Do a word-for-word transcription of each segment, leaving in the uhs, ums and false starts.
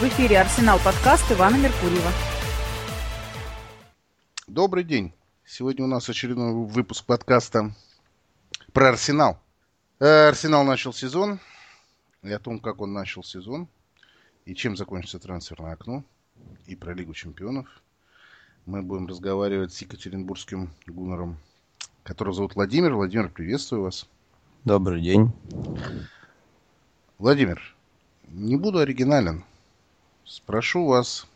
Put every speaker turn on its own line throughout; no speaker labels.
В эфире «Арсенал» подкаст Ивана Меркурьева.
Добрый день. Сегодня у нас очередной выпуск подкаста про «Арсенал». «Арсенал» начал сезон. И о том, как он начал сезон, и чем закончится трансферное окно, и про Лигу чемпионов, мы будем разговаривать с екатеринбургским гуннером, которого зовут Владимир. Владимир, приветствую вас.
Добрый день.
Владимир, не буду оригинален. Спрошу вас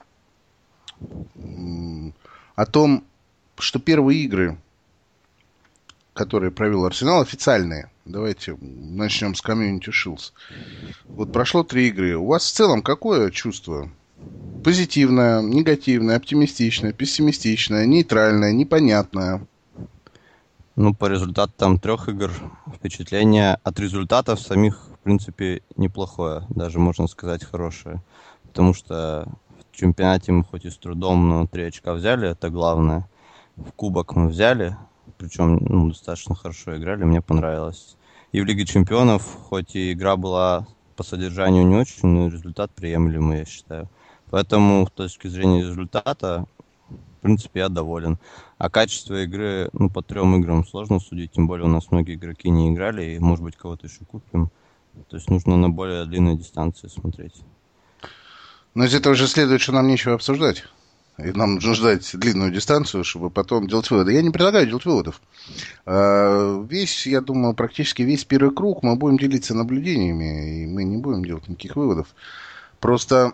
о том, что первые игры, которые провел Арсенал, официальные. Давайте начнем с Community Shield. Вот прошло три игры. У вас в целом какое чувство? Позитивное, негативное, оптимистичное, пессимистичное, нейтральное, непонятное?
Ну, по результатам трех игр впечатление от результатов самих, в принципе, неплохое. Даже, можно сказать, хорошее. Потому что в чемпионате мы хоть и с трудом, но три очка взяли, это главное. В кубок мы взяли, причем ну, достаточно хорошо играли, мне понравилось. И в Лиге чемпионов, хоть и игра была по содержанию не очень, но результат приемлемый, я считаю. Поэтому, с точки зрения результата, в принципе, я доволен. А качество игры, ну, по трем играм сложно судить, тем более у нас многие игроки не играли, и, может быть, кого-то еще купим. То есть нужно на более длинной дистанции смотреть.
Но из этого же следует, что нам нечего обсуждать. И нам нужно ждать длинную дистанцию, чтобы потом делать выводы. Я не предлагаю делать выводов. Весь, я думаю, практически весь первый круг мы будем делиться наблюдениями, и мы не будем делать никаких выводов. Просто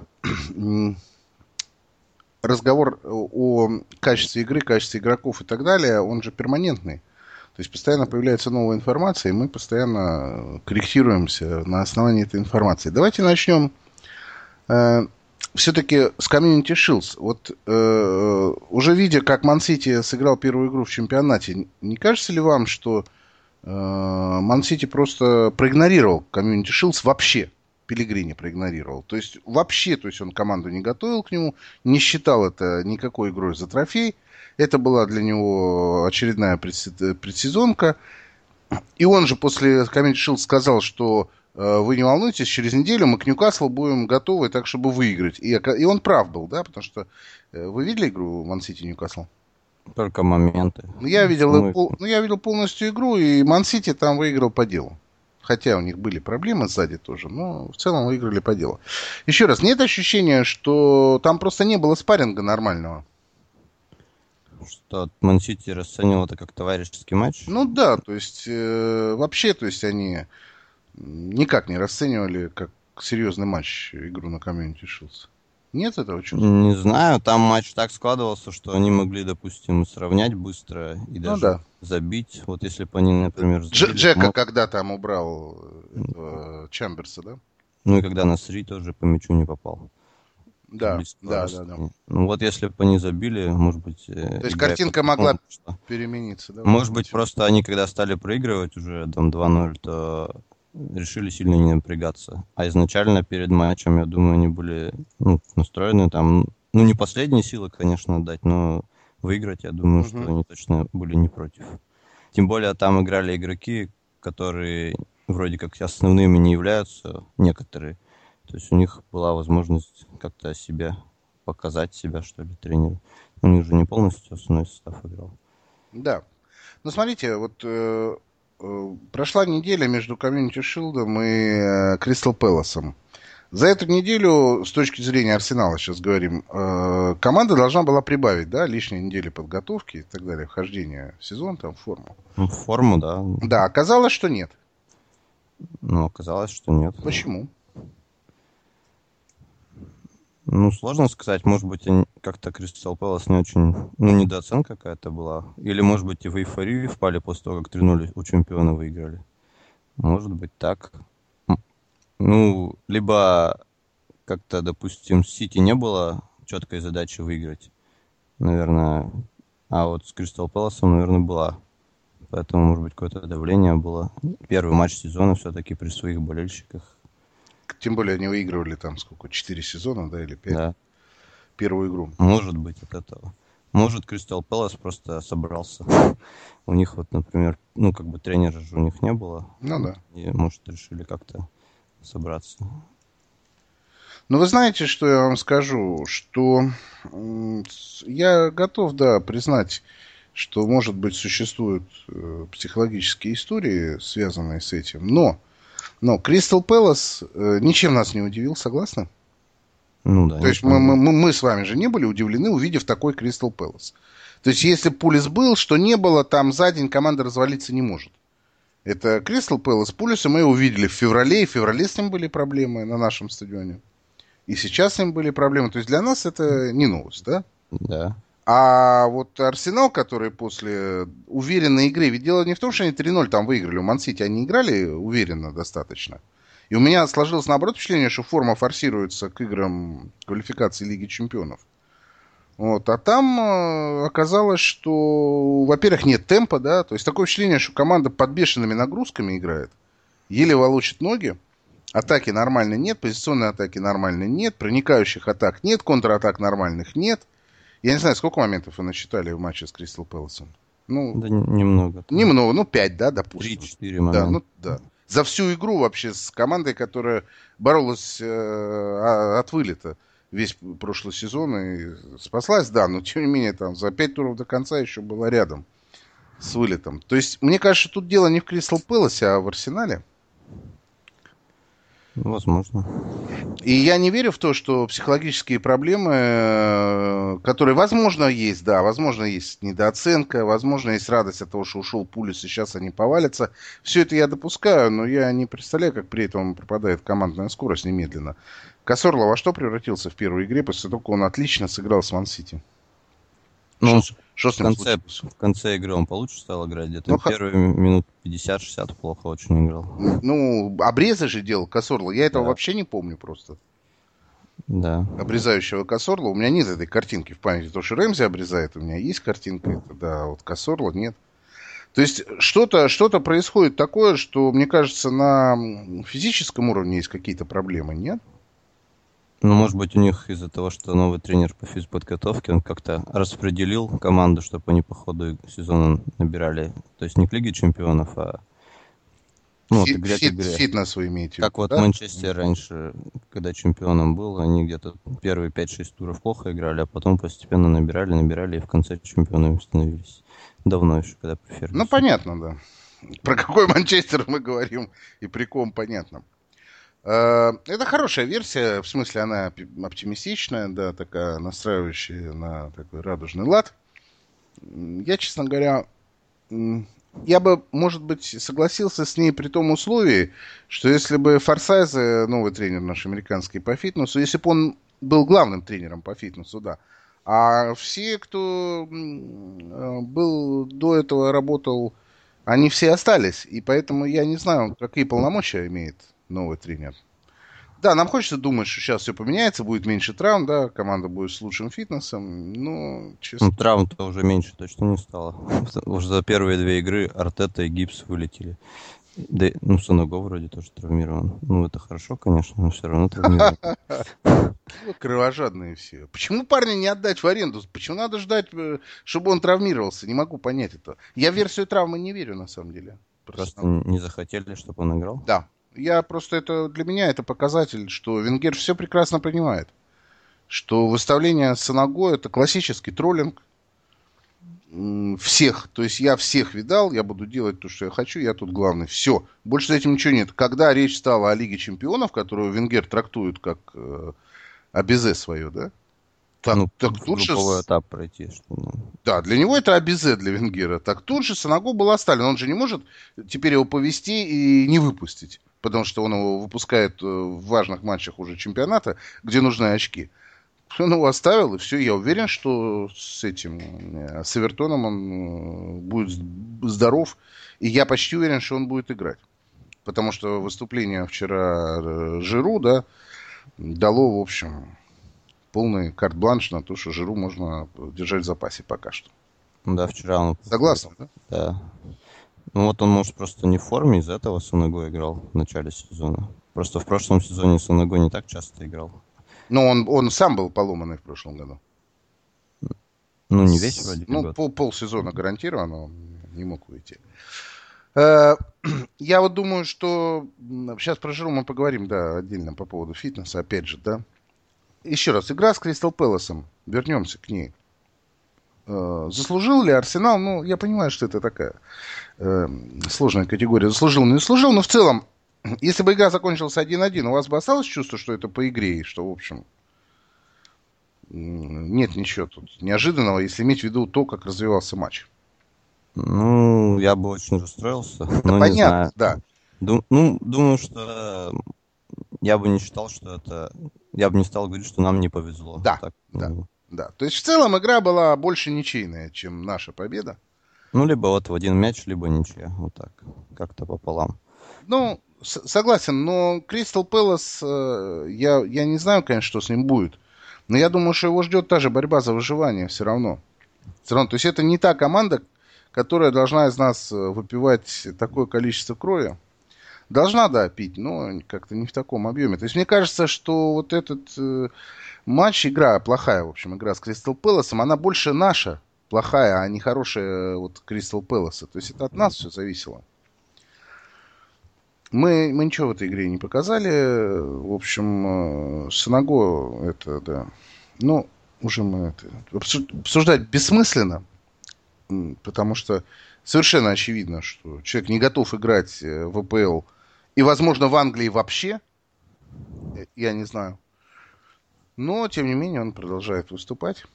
разговор о качестве игры, качестве игроков и так далее, он же перманентный. То есть постоянно появляется новая информация, и мы постоянно корректируемся на основании этой информации. Давайте начнем э, все-таки с Community Shield. Вот э, уже видя, как Ман-Сити сыграл первую игру в чемпионате, не кажется ли вам, что э, Ман-Сити просто проигнорировал Community Shield вообще? Пеллегрини проигнорировал. То есть вообще, то есть он команду не готовил к нему, не считал это никакой игрой за трофей. Это была для него очередная предсезонка. И он же после Community Shield сказал, что э, вы не волнуйтесь, через неделю мы к Ньюкаслу будем готовы так, чтобы выиграть. И, и он прав был, да, потому что э, вы видели игру Ман-Сити Ньюкасл?
Только моменты.
Ну, я видел,
Мы...
пол, ну, я видел полностью игру, и Ман-Сити там выиграл по делу. Хотя у них были проблемы сзади тоже, но в целом выиграли по делу. Еще раз, нет ощущения, что там просто не было спарринга нормального?
Что Ман-Сити расценивал это как товарищеский матч?
Ну да, то есть э, вообще, то есть они никак не расценивали как серьезный матч игру на Community Shield. Нет этого чувства?
Не знаю, там матч так складывался, что они могли, допустим, сравнять быстро и даже ну, да. забить. Вот если бы они, например...
Забили, Джека мог... когда там убрал этого Чамберса, да?
Ну и когда Насри тоже по мячу не попал.
Да, да, да, да.
Ну вот если бы они забили, может быть...
То есть картинка могла что? перемениться, да?
Может быть, просто они, когда стали проигрывать уже там два ноль, то... решили сильно не напрягаться. А изначально перед матчем, я думаю, они были ну, настроены там, ну, не последние силы, конечно, отдать, но выиграть, я думаю, uh-huh. что они точно были не против. Тем более там играли игроки, которые вроде как основными не являются, некоторые. То есть у них была возможность как-то себя показать, себя, что ли, тренеру. У них же не полностью основной состав играл.
Да. Ну, смотрите, вот... Э... Прошла неделя между Community Shield и Кристал Пэласом. За эту неделю, с точки зрения Арсенала, сейчас говорим, команда должна была прибавить, да, лишние недели подготовки и так далее, вхождения в сезон, там, в форму.
В форму, да.
Да, оказалось, что нет.
Ну, оказалось, что нет.
Почему?
Ну, сложно сказать. Может быть, как-то Кристал Пэлас не очень... Ну, недооценка какая-то была. Или, может быть, и в эйфорию впали после того, как три ноль у чемпиона выиграли. Может быть, так. Ну, либо как-то, допустим, с Сити не было четкой задачи выиграть. Наверное. А вот с Кристал Пэласом, наверное, была. Поэтому, может быть, какое-то давление было. Первый матч сезона все-таки при своих болельщиках.
Тем более они выигрывали там сколько, четыре сезона, да, или пять?
Да.
Первую игру.
Может быть, от этого. Может, Кристал Пэлас просто собрался. У них вот, например, ну, как бы тренера же у них не было.
Ну да.
И, может, решили как-то собраться.
Ну, вы знаете, что я вам скажу? Что я готов, да, признать, что, может быть, существуют э, психологические истории, связанные с этим. Но, но Кристал Пэлас э, ничем нас не удивил, согласны?
Ну да,
То есть мы, мы, мы с вами же не были удивлены, увидев такой Кристал Пэлас. То есть если Пулис был, что не было, там за день команда развалиться не может. Это Кристал Пэлас. Пулиса мы увидели в феврале, и в феврале с ним были проблемы на нашем стадионе. И сейчас с ним были проблемы. То есть для нас это не новость, да?
Да.
А вот Арсенал, который после уверенной игры... Ведь дело не в том, что они три ноль там выиграли. У Ман-Сити они играли уверенно достаточно. И у меня сложилось, наоборот, впечатление, что форма форсируется к играм квалификации Лиги Чемпионов. Вот. А там э, оказалось, что, во-первых, нет темпа, да. То есть такое впечатление, что команда под бешеными нагрузками играет. Еле волочит ноги. Атаки нормально нет, позиционной атаки нормально нет, проникающих атак нет, контратак нормальных нет. Я не знаю, сколько моментов вы насчитали в матче с Кристал Пэласом? Ну,
Да немного. Там.
Немного, ну пять, да, допустим.
три-четыре момента.
Да, ну да. За всю игру вообще с командой, которая боролась э, от вылета весь прошлый сезон и спаслась, да, но тем не менее там за пять туров до конца еще была рядом с вылетом. То есть, мне кажется, тут дело не в Кристал Пэласе, а в Арсенале.
Возможно.
И я не верю в то, что психологические проблемы, которые, возможно, есть, да, возможно, есть недооценка, возможно, есть радость от того, что ушел Пулис, и сейчас они повалятся. Все это я допускаю, но я не представляю, как при этом пропадает командная скорость немедленно. Касорло во что превратился в первой игре, после того, как он отлично сыграл с Ман-Сити?
Ну,
что, что с
в,
ним
конце,
случилось?
в конце игры он получше стал играть. Где-то
Ну,
первые минут пятьдесят-шестьдесят плохо очень играл.
Ну, обрезы же делал Касорло. Я этого
Да.
вообще не помню просто.
Да.
Обрезающего Касорла. У меня нет этой картинки в памяти. То, что Рэмзи обрезает, у меня есть картинка. Это, да, а вот Касорла нет. То есть что-то, что-то происходит такое, что, мне кажется, на физическом уровне есть какие-то проблемы, нет?
Ну, может быть, у них из-за того, что новый тренер по физподготовке, он как-то распределил команду, чтобы они по ходу сезона набирали. То есть не к Лиге Чемпионов, а ну, вот
Фит,
игре к
фит,
игре.
фитнес вы имеете в
Как
виду,
вот
да?
Манчестер раньше, когда чемпионом был, они где-то первые пять-шесть туров плохо играли, а потом постепенно набирали, набирали и в конце чемпионами становились. Давно еще, когда при Фергюсоне.
Ну, понятно, да. Про какой Манчестер мы говорим и при ком, понятно. Это хорошая версия, в смысле она оптимистичная, да, такая настраивающая на такой радужный лад. Я, честно говоря, я бы, может быть, согласился с ней при том условии, что если бы Форсайзе, новый тренер наш американский по фитнесу, если бы он был главным тренером по фитнесу, да, а все, кто был до этого, работал, они все остались, и поэтому я не знаю, какие полномочия имеет новый тренер. Да, нам хочется думать, что сейчас все поменяется, будет меньше травм, да, команда будет с лучшим фитнесом, но, честно...
Ну, травм-то уже меньше точно не стало. Уже за первые две игры Артета и Гибс вылетели. Да, ну, Саного вроде тоже травмирован. Ну, это хорошо, конечно, но все равно травмирован.
Кровожадные все. Почему парня не отдать в аренду? Почему надо ждать, чтобы он травмировался? Не могу понять это. Я в версию травмы не верю, на самом деле.
Просто не захотели, чтобы он играл?
Да. Я просто это, для меня это показатель, что Венгер все прекрасно понимает. Что выставление Саного это классический троллинг всех. То есть я всех видал, я буду делать то, что я хочу, я тут главный. Все. Больше за этим ничего нет. Когда речь стала о Лиге Чемпионов, которую Венгер трактует как э, абизе свое, да? Так,
ну,
так тут же...
групповой этап пройти. Что, ну...
Да, для него это абизе, для Венгера. Так тут же Саного был оставлен. Он же не может теперь его повести и не выпустить. Потому что он его выпускает в важных матчах уже чемпионата, где нужны очки. Он его оставил, и все. Я уверен, что с этим, с Эвертоном он будет здоров. И я почти уверен, что он будет играть. Потому что выступление вчера Жиру, да, дало, в общем, полный карт-бланш на то, что Жиру можно держать в запасе пока что.
Да, вчера он...
Согласен, да?
Да. Ну вот он, может, просто не в форме, из-за этого Саного играл в начале сезона. Просто в прошлом сезоне Саного не так часто играл.
Но он, он сам был поломанный в прошлом году.
Ну, не весь вроде.
Ну, пол, полсезона гарантированно он не мог уйти. Я вот думаю, что... Сейчас про Жиру мы поговорим, да, отдельно по поводу фитнеса, опять же, да. еще раз, игра с Кристал Пэласом. Вернемся к ней. Заслужил ли Арсенал? Ну, я понимаю, что это такая э, сложная категория. Заслужил, не заслужил, но в целом, если бы игра закончилась один-один, у вас бы осталось чувство, что это по игре, и что, в общем, нет ничего тут неожиданного, если иметь в виду то, как развивался матч.
Ну, я бы очень расстроился.
Да,
но
понятно,
не знаю.
да.
Дум, ну, думаю, что я бы не считал, что это... Я бы не стал говорить, что нам не повезло.
Да,
так,
да,
ну,
да. То есть в целом игра была больше ничейная, чем наша победа.
ну, либо вот в один мяч, либо ничья. Вот так. Как-то пополам.
Ну, с- согласен, но Кристал Пэлас, э, я, я не знаю, конечно, что с ним будет. Но я думаю, что его ждет та же борьба за выживание все равно. Все равно. То есть это не та команда, которая должна из нас э, выпивать такое количество крови. Должна, да, пить, но как-то не в таком объеме. То есть мне кажется, что вот этот э, матч, игра плохая, в общем, игра с Кристал Пэласом, она больше наша плохая, а не хорошая вот Кристал Пэласа. То есть это от нас все зависело. Мы, мы ничего в этой игре не показали. В общем, э, Санаго это, да. Ну, уже мы это обсуждать бессмысленно, потому что совершенно очевидно, что человек не готов играть в АПЛ и, возможно, в Англии вообще. Я не знаю. Но, тем не менее, он продолжает выступать.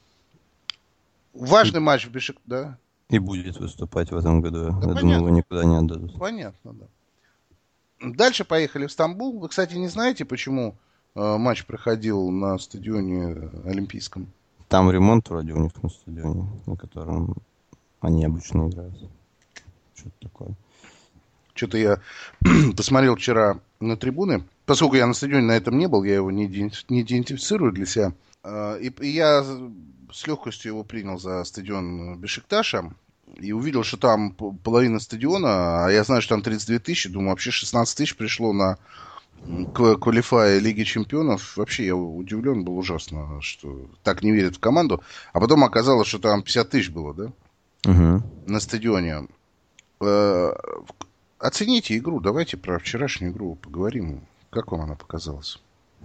Важный матч в Бешик, да?
И будет выступать в этом году.
Да,
Я
понятно.
думаю, его никуда не отдадут.
Понятно, да. Дальше поехали в Стамбул. Вы, кстати, не знаете, почему э, матч проходил на стадионе Олимпийском?
Там ремонт вроде у них на стадионе, на котором они обычно играют. Что-то такое.
Что-то я посмотрел вчера на трибуны. Поскольку я на стадионе на этом не был, я его не, идентиф- не идентифицирую для себя. Э, и, и я с легкостью его принял за стадион Бешикташа. И увидел, что там половина стадиона, а я знаю, что там тридцать две тысячи, думаю, вообще шестнадцать тысяч пришло на квалифай Лиги Чемпионов. Вообще я удивлен был ужасно, что так не верят в команду. А потом оказалось, что там пятьдесят тысяч было, да?
Угу.
На стадионе. Э, Оцените игру, давайте про вчерашнюю игру поговорим. Как вам она показалась?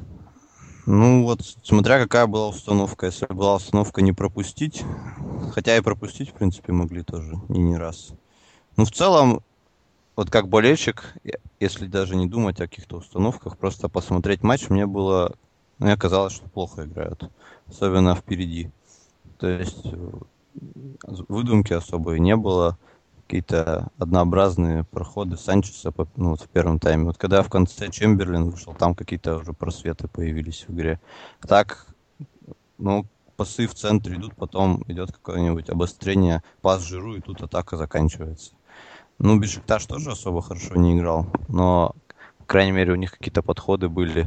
Ну вот, смотря какая была установка. Если была установка не пропустить, хотя и пропустить, в принципе, могли тоже, и не раз. Ну, в целом, вот как болельщик, если даже не думать о каких-то установках, просто посмотреть матч, мне было, мне казалось, что плохо играют. Особенно впереди. То есть выдумки особой не было. Какие-то однообразные проходы Санчеса, ну, вот в первом тайме. Вот когда в конце Чемберлен вышел, там какие-то уже просветы появились в игре. Так, ну, пасы в центре идут, потом идет какое-нибудь обострение, пас Жиру, и тут атака заканчивается. Ну, Бешикташ тоже особо хорошо не играл, но, по крайней мере, у них какие-то подходы были.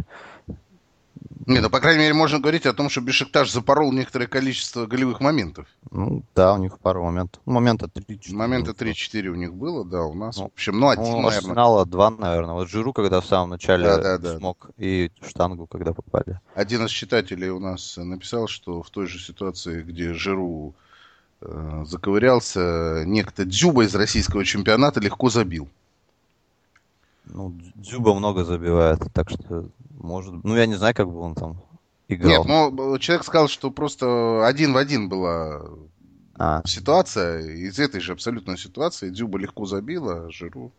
Не, ну, по крайней мере, можно говорить о том, что Бешикташ запорол некоторое количество голевых моментов.
Ну, да, у них пару моментов. Ну, момента три-четыре.
Момента три-четыре у них было, да, у нас.
Ну,
в общем, ну, один,
ну,
наверное.
Арсенала два, наверное. Вот Жиру, когда в самом начале
Да, да, да.
смог, и штангу, когда попали.
Один из читателей у нас написал, что в той же ситуации, где Жиру э, заковырялся, некто Дзюба из российского чемпионата легко забил.
Ну, Дзюба много забивает, так что может... Ну, я не знаю, как бы он там играл.
Нет, ну, человек сказал, что просто один в один была
а.
ситуация. Из этой же абсолютной ситуации Дзюба легко забил, а Жиру,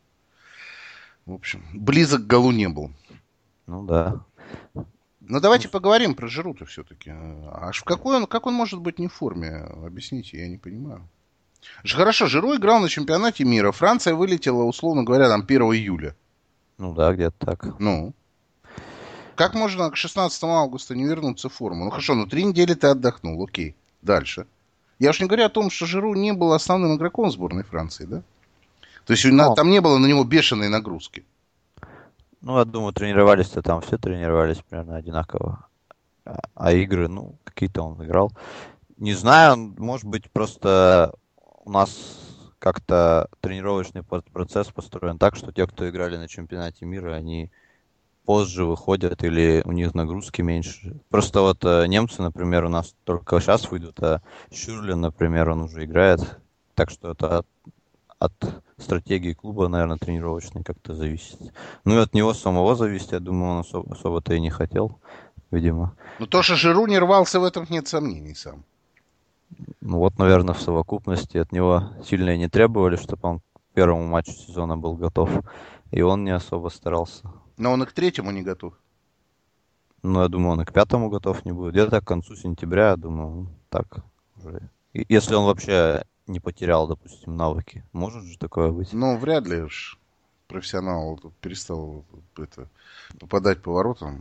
в общем, близок к голу не был.
Ну, да.
Ну, давайте поговорим про Жиру-то все-таки. Аж в какой он, как он может быть не в форме? Объясните, я не понимаю. Хорошо, Жиру играл на чемпионате мира. Франция вылетела, условно говоря, там первого июля.
Ну да, где-то так.
Ну. Как можно к шестнадцатому августа не вернуться в форму? Ну хорошо, ну три недели ты отдохнул, окей. Дальше. Я уж не говорю о том, что Жиру не был основным игроком сборной Франции, да? То есть ну, там не было на него бешеной нагрузки.
Ну, я думаю, тренировались-то там все тренировались примерно одинаково. А, а игры, ну, какие-то он играл. Не знаю, может быть, просто у нас как-то тренировочный процесс построен так, что те, кто играли на чемпионате мира, они позже выходят или у них нагрузки меньше. Просто вот э, немцы, например, у нас только сейчас выйдут, а Шюрлин, например, он уже играет. Так что это от, от стратегии клуба, наверное, тренировочной как-то зависит. Ну и от него самого зависит, я думаю, он особо, особо-то и не хотел видимо.
Ну, то, что Жиру не рвался, в этом нет сомнений сам.
Ну вот, наверное, в совокупности от него сильно и не требовали, чтобы он к первому матчу сезона был готов. И он не особо старался.
Но он и к третьему не готов.
Ну, я думаю, он и к пятому готов не будет. Где-то к концу сентября, я думаю, так уже. И если он вообще не потерял, допустим, навыки. Может же такое быть?
Ну, вряд ли уж профессионал перестал это, попадать по воротам.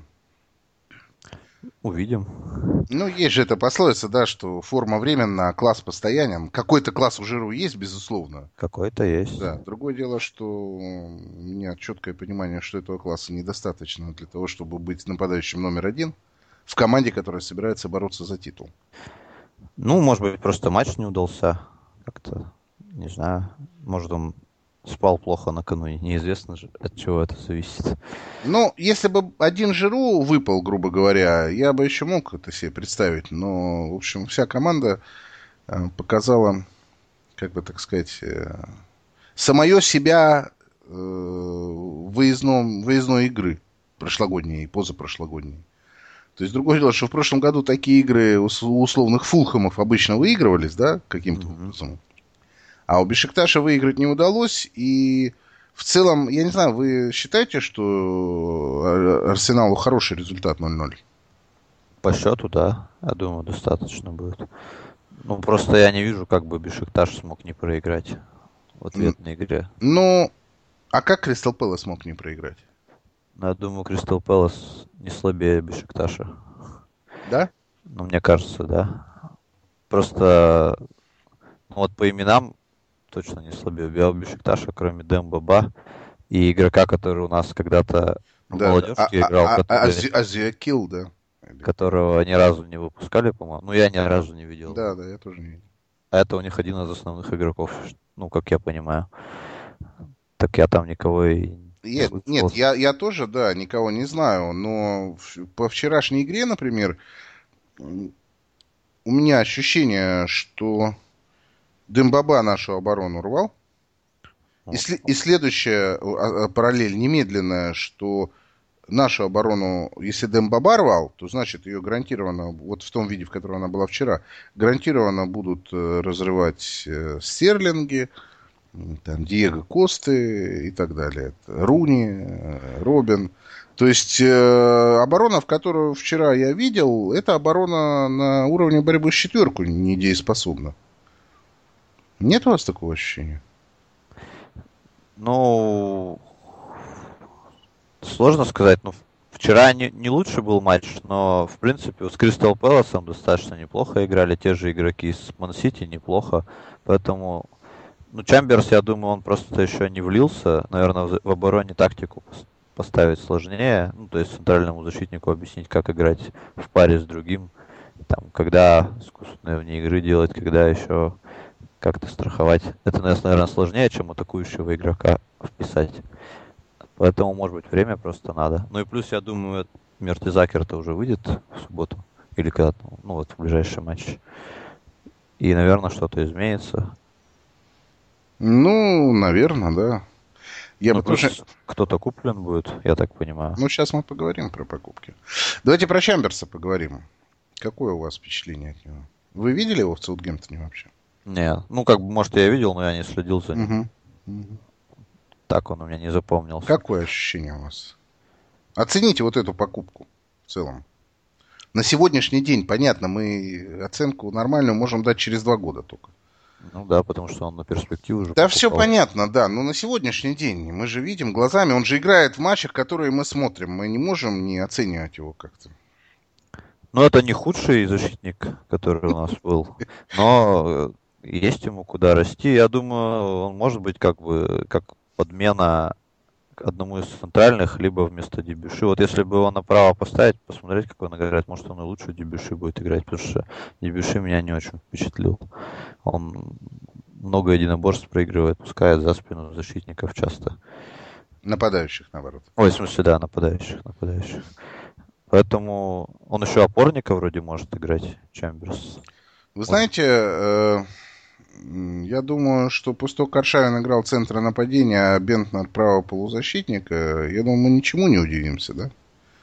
Увидим.
Ну, есть же эта пословица, да, что форма временна, а класс постоянен. Какой-то класс у Жиру есть, безусловно.
Какой-то есть.
Да. Другое дело, что у меня четкое понимание, что этого класса недостаточно для того, чтобы быть нападающим номер один в команде, которая собирается бороться за титул.
Ну, может быть, просто матч не удался. Как-то, не знаю. Может, он спал плохо накануне. Неизвестно же, от чего это зависит.
Ну, если бы один Жиру выпал, грубо говоря, я бы еще мог это себе представить. Но, в общем, вся команда э, показала, как бы так сказать, э, самое себя э, выездном, выездной игры прошлогодней и позапрошлогодней. То есть, другое дело, что в прошлом году такие игры у условных Фулхэмов обычно выигрывались, да, каким-то mm-hmm. образом. А у Бешикташа выиграть не удалось. И в целом, я не знаю, вы считаете, что Арсеналу хороший результат ноль ноль?
По счету, да. Я думаю, достаточно будет. Ну, просто я не вижу, как бы Бешикташ смог не проиграть в ответной игре.
Ну, а как Кристал Пэлас смог не проиграть?
Ну, я думаю, Кристал Пэлас не слабее Бешикташа.
Да?
Ну, мне кажется, да. Просто, ну, вот по именам точно не слабее Бешикташа, кроме Дембаба и игрока, который у нас когда-то в
да,
молодежке
а,
играл,
а,
который,
Азиакил, да.
которого ни разу не выпускали, по-моему. Ну, я ни разу не видел.
Да, да, я тоже не видел.
А это у них один из основных игроков, ну, как я понимаю. Так я там никого и не
Нет,
слышал.
нет, я, я тоже, да, никого не знаю, но по вчерашней игре, например, у меня ощущение, что Дембаба нашу оборону рвал. И, сл- и следующая параллель немедленная, что нашу оборону, если Дембаба рвал, то значит ее гарантированно, вот в том виде, в котором она была вчера, гарантированно будут разрывать Стерлинги, там, Диего Косты и так далее. Руни, Робин. То есть э, оборона, в которую вчера я видел, это оборона на уровне борьбы с четверку недееспособна. Нет у вас такого ощущения?
Ну, сложно сказать. Ну, вчера не, не лучший был матч, но, в принципе, с Кристал Пэласом достаточно неплохо играли. Те же игроки с Ман-Сити неплохо. Поэтому, ну, Чамберс, я думаю, он просто еще не влился. Наверное, в, в обороне тактику поставить сложнее. Ну, то есть центральному защитнику объяснить, как играть в паре с другим. Там, когда искусственные вне игры делать, когда еще как-то страховать. Это, наверное, сложнее, чем атакующего игрока вписать. Поэтому, может быть, время просто надо. Ну и плюс, я думаю, Мертизакер-то уже выйдет в субботу. Или когда-то, ну вот, в ближайший матч. И, наверное, что-то изменится.
Ну, наверное, да. Я
ну,
бы тоже...
Кто-то куплен будет, я так понимаю.
Ну, сейчас мы поговорим про покупки. Давайте про Чамберса поговорим. Какое у вас впечатление от него? Вы видели его в Саутгемптоне вообще?
Не, ну, как бы, может, я видел, но я не следил за ним.
Угу. Угу.
Так он у меня не запомнился.
Какое ощущение у вас? Оцените вот эту покупку в целом. На сегодняшний день, понятно, мы оценку нормальную можем дать через два года только.
Ну да, потому что он на перспективу уже
Да,
покупал.
все понятно, да. Но на сегодняшний день мы же видим глазами, он же играет в матчах, которые мы смотрим. Мы не можем не оценивать его как-то.
Ну, это не худший защитник, который у нас был. Но есть ему куда расти. Я думаю, он может быть как бы как подмена одному из центральных, либо вместо Дебюши. Вот если бы его направо поставить, посмотреть, как он играет, может, он и лучше Дебюши будет играть, потому что Дебюши меня не очень впечатлил. Он много единоборств проигрывает, пускает за спину защитников часто.
Нападающих, наоборот.
Ой, в смысле, да, нападающих, нападающих. Поэтому он еще опорника вроде может играть, Чамберс.
Вы знаете, э, я думаю, что после того, как Аршавин играл центра нападения, а Бентнер правого полузащитника, я думаю, мы ничему не удивимся, да?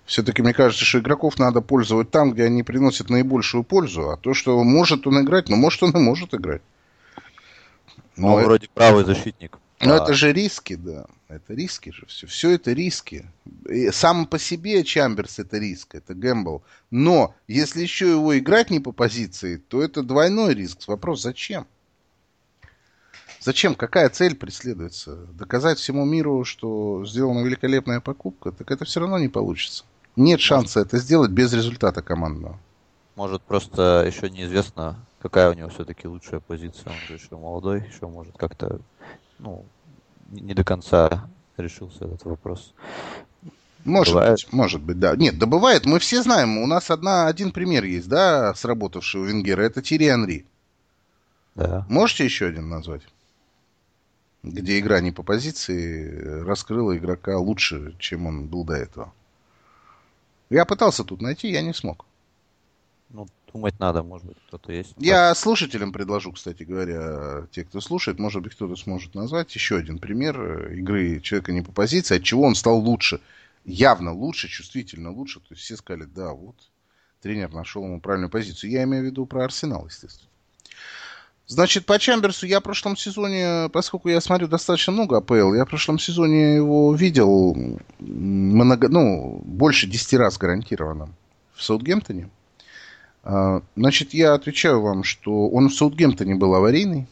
Все-таки мне кажется, что игроков надо пользовать там, где они приносят наибольшую пользу. А то, что может он играть, ну, может, он и может играть.
Но он
это,
вроде правый защитник.
но
а...
это же риски, да. Это риски же все. Все это риски. И сам по себе Чамберс это риск, это гэмбл. Но если еще его играть не по позиции, то это двойной риск. Вопрос, зачем? Зачем? Какая цель преследуется? Доказать всему миру, что сделана великолепная покупка? Так это все равно не получится. Нет шанса это сделать без результата командного.
Может, просто еще неизвестно, какая у него все-таки лучшая позиция. Он же еще молодой, еще может как-то, ну, не до конца решился этот вопрос.
Может
Бывает?
быть, может быть, да. Нет, да бывает. Мы все знаем, у нас одна, один пример есть, да, сработавший у Венгера. Это Тири Анри.
Да.
Можете еще один назвать? Где игра не по позиции раскрыла игрока лучше, чем он был до этого. Я пытался тут найти, я не смог.
Ну, думать надо, может быть, кто-то есть.
Я слушателям предложу, кстати говоря, те, кто слушает, может быть, кто-то сможет назвать еще один пример игры человека не по позиции, от чего он стал лучше. Явно лучше, чувствительно лучше. То есть все сказали, да, вот, тренер нашел ему правильную позицию. Я имею в виду про Арсенал, естественно. Значит, по Чамберсу я в прошлом сезоне, поскольку я смотрю достаточно много АПЛ, я в прошлом сезоне его видел много, ну, больше десяти раз гарантированно в Саутгемптоне. Значит, я отвечаю вам, что он в Саутгемптоне был аварийный.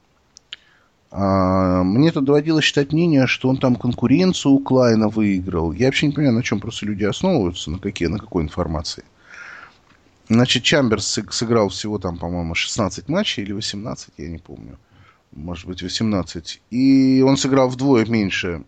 Мне тут доводилось читать мнение, что он там конкуренцию у Клайна выиграл. Я вообще не понимаю, на чем просто люди основываются, на, какие, на какой информации. Значит, Чамберс сыграл всего там, по-моему, шестнадцать матчей или восемнадцать, я не помню. Может быть, восемнадцать. И он сыграл вдвое меньше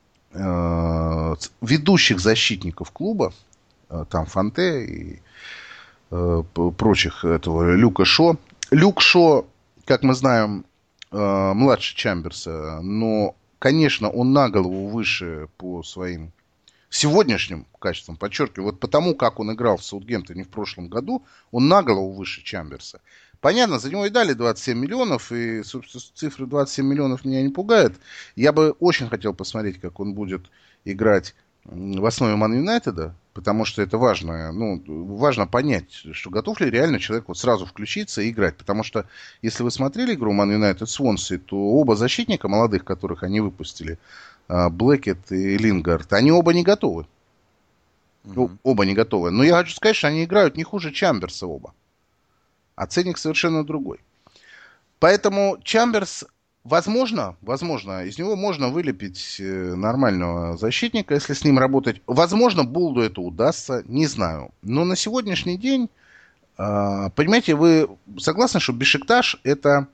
э, ведущих защитников клуба. Э, там Фанте и э, прочих этого Люка Шо. Люк Шо, как мы знаем, э, младше Чамберса. Но, конечно, он на голову выше по своим сегодняшним качеством, подчеркиваю, вот потому, как он играл в Саутгемптоне в прошлом году, он на голову выше Чамберса. Понятно, за него и дали двадцать семь миллионов, и, собственно, цифры двадцать семь миллионов меня не пугают. Я бы очень хотел посмотреть, как он будет играть в основе Ман Юнайтеда, потому что это важно, ну, важно понять, что готов ли реально человек вот сразу включиться и играть. Потому что, если вы смотрели игру Ман Юнайтед Свонси, то оба защитника молодых, которых они выпустили, Блэкет и Лингард, они оба не готовы. Uh-huh. Оба не готовы. Но я хочу сказать, что они играют не хуже Чамберса оба. А ценник совершенно другой. Поэтому Чамберс, возможно, возможно, из него можно вылепить нормального защитника, если с ним работать. Возможно, Булду это удастся, не знаю. Но на сегодняшний день, понимаете, вы согласны, что Бешикташ это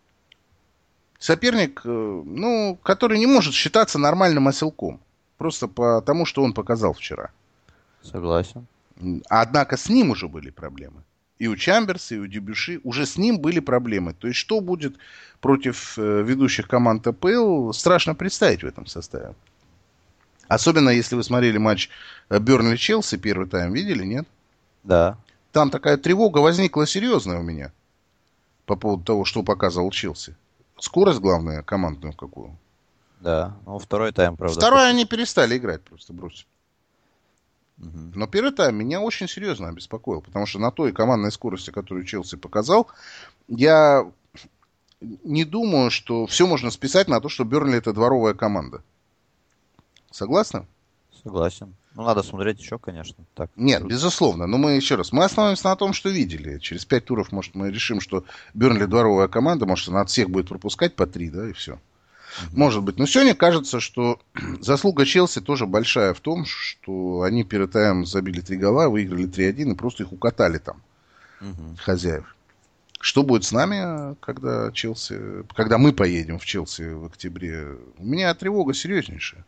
соперник, ну, который не может считаться нормальным оселком. Просто потому, что он показал вчера.
Согласен.
Однако с ним уже были проблемы. И у Чамберса, и у Дебюши уже с ним были проблемы. То есть, что будет против ведущих команд АПЛ, страшно представить в этом составе. Особенно, если вы смотрели матч Бернли-Челси, первый тайм, видели, нет?
Да.
Там такая тревога возникла серьезная у меня по поводу того, что показывал Челси. Скорость, главное, командную какую.
Да, ну второй тайм, правда.
Второй они перестали играть, просто бросили.
Угу.
Но первый тайм меня очень серьезно обеспокоил, потому что на той командной скорости, которую Челси показал, я не думаю, что все можно списать на то, что Бернли это дворовая команда. Согласны?
Согласен. Ну, надо смотреть еще, конечно. Так,
Нет,
круто.
безусловно. Но мы еще раз, мы остановимся на том, что видели. Через пять туров, может, мы решим, что Бернли дворовая команда, может, она от всех будет пропускать по три, да, и все. Угу. Может быть. Но сегодня кажется, что заслуга Челси тоже большая в том, что они перед таймом забили три гола, выиграли три один и просто их укатали там, угу. хозяев. Что будет с нами, когда Челси, когда мы поедем в Челси в октябре? У меня тревога серьезнейшая.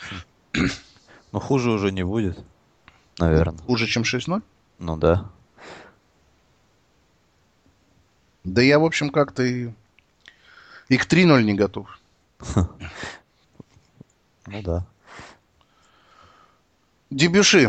Ну, хуже уже не будет, наверное.
Хуже, чем шесть ноль?
Ну, да.
Да я, в общем, как-то и, и к три ноль не готов.
Ну, да.
Дебюши.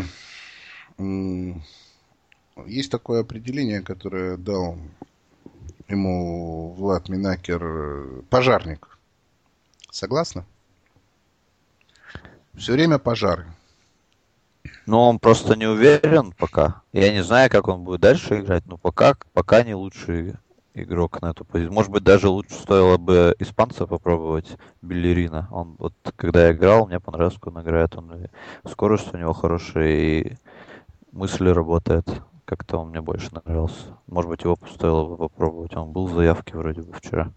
Есть такое определение, которое дал ему Влад Минакер. Пожарник. Согласны? Все время пожары.
Ну, он просто не уверен пока. Я не знаю, как он будет дальше играть, но пока, пока не лучший игрок на эту позицию. Может быть, даже лучше стоило бы испанца попробовать, Беллерина. Он вот, когда я играл, мне понравилось, как он играет. Он и скорость у него хорошая, и мысли работает. Как-то он мне больше нравился. Может быть, его стоило бы попробовать. Он был в заявке вроде бы вчера.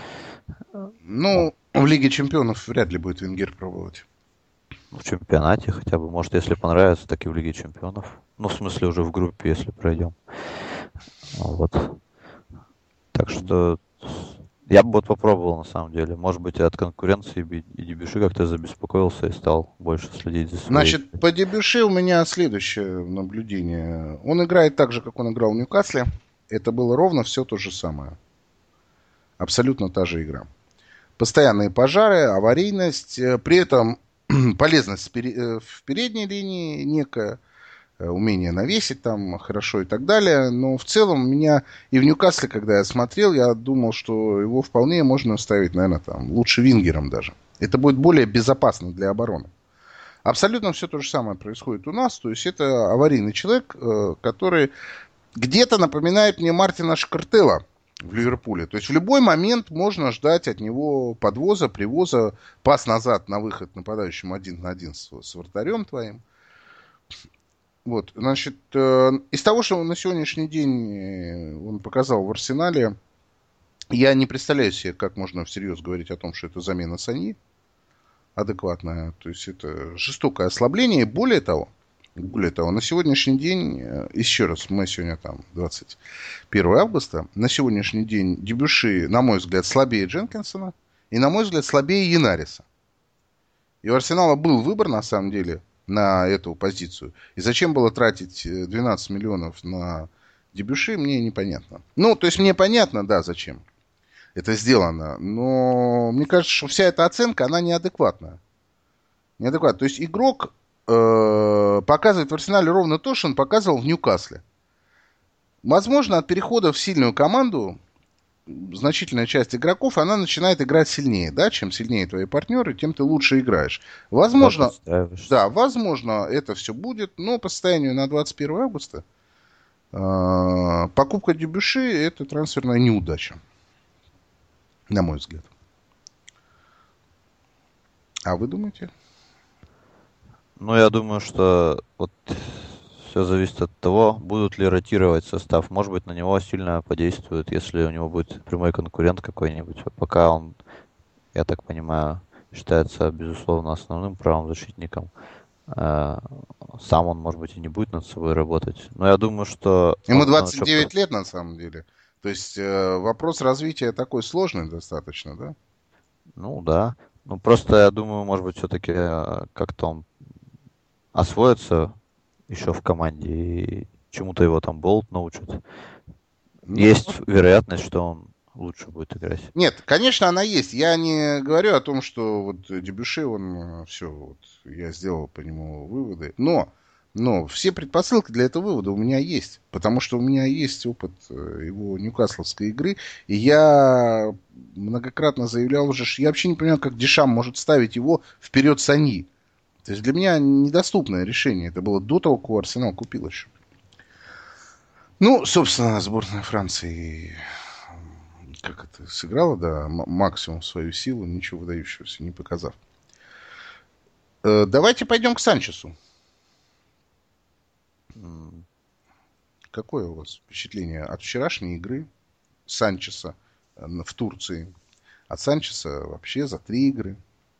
Ну,
Ну, в Лиге Чемпионов вряд ли будет Венгер пробовать.
в чемпионате хотя бы. Может, если понравится, так и в Лиге Чемпионов. Ну, в смысле, уже в группе, если пройдем. Вот. Так что я бы вот попробовал на самом деле. Может быть, от конкуренции и Дебюши как-то забеспокоился и стал больше следить за своей.
Значит, по Дебюши у меня следующее наблюдение. Он играет так же, как он играл в Ньюкасле. Это было ровно все то же самое. Абсолютно та же игра. Постоянные пожары, аварийность, при этом полезность в передней линии некая, умение навесить там хорошо и так далее. Но в целом меня и в Ньюкасле, когда я смотрел, я думал, что его вполне можно ставить, наверное, там лучше вингером даже. Это будет более безопасно для обороны. Абсолютно все то же самое происходит у нас. То есть это аварийный человек, который где-то напоминает мне Мартина Шкартела в Ливерпуле. То есть в любой момент можно ждать от него подвоза, привоза, пас назад на выход нападающему один на один с, с вратарем твоим. Вот, значит, э, из того, что на сегодняшний день он показал в Арсенале, я не представляю себе, как можно всерьез говорить о том, что это замена Саньи адекватная. То есть это жестокое ослабление. И более того, более того, на сегодняшний день, еще раз, мы сегодня там двадцать первого августа, на сегодняшний день Дебюши, на мой взгляд, слабее Дженкинсона и, на мой взгляд, слабее Енариса. И у Арсенала был выбор, на самом деле, на эту позицию. И зачем было тратить двенадцать миллионов на Дебюши, мне непонятно. Ну, то есть мне понятно, да, зачем это сделано. Но мне кажется, что вся эта оценка, она неадекватна. Неадекватна. То есть игрок э, показывает в Арсенале ровно то, что он показывал в Ньюкасле. Возможно, от перехода в сильную команду значительная часть игроков, она начинает играть сильнее, да, чем сильнее твои партнеры, тем ты лучше играешь. Возможно, да, возможно, это все будет, но по состоянию на двадцать первого августа э, покупка Дебюши — это трансферная неудача, на мой взгляд. А вы думаете?
Ну, я думаю, что вот все зависит от того, будут ли ротировать состав. Может быть, на него сильно подействует, если у него будет прямой конкурент какой-нибудь. Пока он, я так понимаю, считается, безусловно, основным правым защитником. Сам он, может быть, и не будет над собой работать. Но я думаю, что...
Ему двадцать девять лет, на самом деле. То есть э, вопрос развития такой сложный достаточно, да?
Ну, да. Ну, просто, я думаю, может быть, все-таки как-то он освоится еще в команде, и чему-то его там Болт научит. Ну, есть вероятность, что он лучше будет играть.
Нет, конечно, она есть. Я не говорю о том, что вот Дебюши, он все, вот, я сделал по нему выводы. Но, но все предпосылки для этого вывода у меня есть. Потому что у меня есть опыт его ньюкасловской игры. И я многократно заявлял уже, что я вообще не понимаю, как Дешам может ставить его вперед Саньи. То есть для меня недоступное решение. Это было до того, как Арсенал купил еще. Ну, собственно, сборная Франции, как это, сыграла, да, максимум свою силу, ничего выдающегося не показав. Э, давайте пойдем к Санчесу. Mm. Какое у вас впечатление от вчерашней игры Санчеса в Турции? От Санчеса вообще за три игры?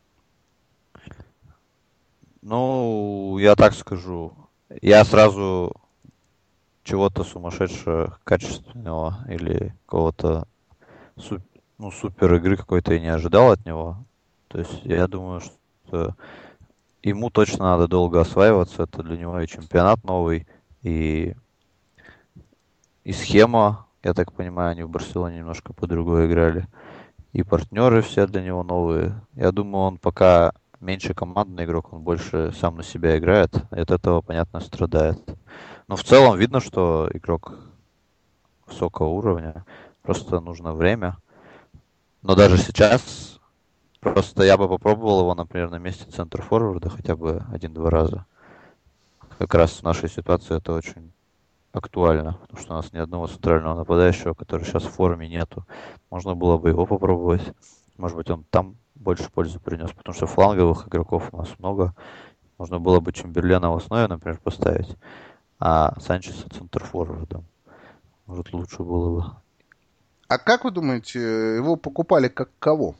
Ну, я так скажу. Я сразу чего-то сумасшедшего, качественного или какого-то суп, ну, супер игры какой-то и не ожидал от него. То есть я думаю, что ему точно надо долго осваиваться. Это для него и чемпионат новый, и, и схема, я так понимаю, они в Барселоне немножко по-другому играли. И партнеры все для него новые. Я думаю, он пока меньше командный игрок, он больше сам на себя играет, и от этого, понятно, страдает. Но в целом видно, что игрок высокого уровня, просто нужно время. Но даже сейчас просто я бы попробовал его, например, на месте центр-форварда хотя бы один-два раза. как раз в нашей ситуации это очень актуально, потому что у нас ни одного центрального нападающего, который сейчас в форме, нету. Можно было бы его попробовать. Может быть, он там больше пользы принес, потому что фланговых игроков у нас много. Можно было бы Чемберлена в основе, например, поставить, а Санчеса центрфорвардом. Может, лучше было бы.
А как вы думаете, его покупали как кого?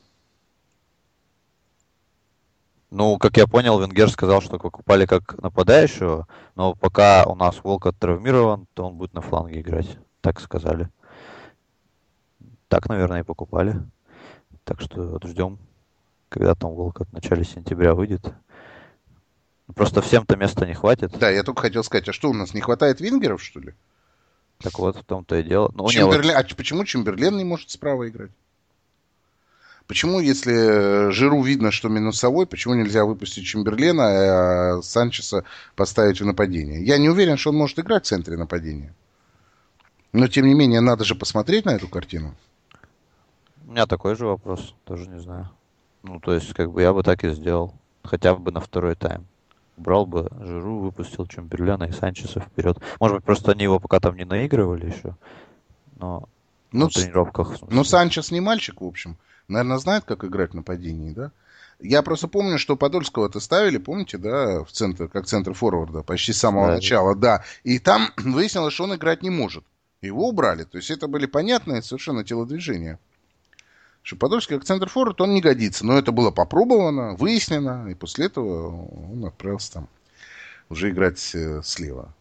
Ну, как я понял, Венгер сказал, что покупали как нападающего, но пока у нас Волкот травмирован, то он будет на фланге играть. Так сказали. Так, наверное, и покупали. Так что вот ждем, когда там Волкот в начале сентября выйдет. Просто всем-то места не хватит.
Да, я только хотел сказать, а что у нас, не хватает вингеров, что ли?
Так вот, в том-то и дело. Ну, не,
Чемберлен...
вот...
А почему Чемберлен не может справа играть? Почему, если Жиру видно, что минусовой, почему нельзя выпустить Чемберлена, а Санчеса поставить в нападение? Я не уверен, что он может играть в центре нападения. Но, тем не менее, надо же посмотреть на эту картину.
У меня такой же вопрос, тоже не знаю. Ну, то есть, как бы я бы так и сделал. Хотя бы на второй тайм. Убрал бы Жиру, выпустил Чемберлена и Санчеса вперед. Может быть, просто они его пока там не наигрывали еще. Но
ну,
на тренировках.
Ну, Санчес не мальчик, в общем. Наверное, знает, как играть в нападении, да? Я просто помню, что Подольского-то ставили, помните, да, в центр, как центр форварда, почти с самого да, начала, да. И там выяснилось, что он играть не может. Его убрали. То есть это были понятные совершенно телодвижения. Что Подольский как центр форвард, он не годится. Но это было попробовано, выяснено. И после этого он отправился там уже играть слева.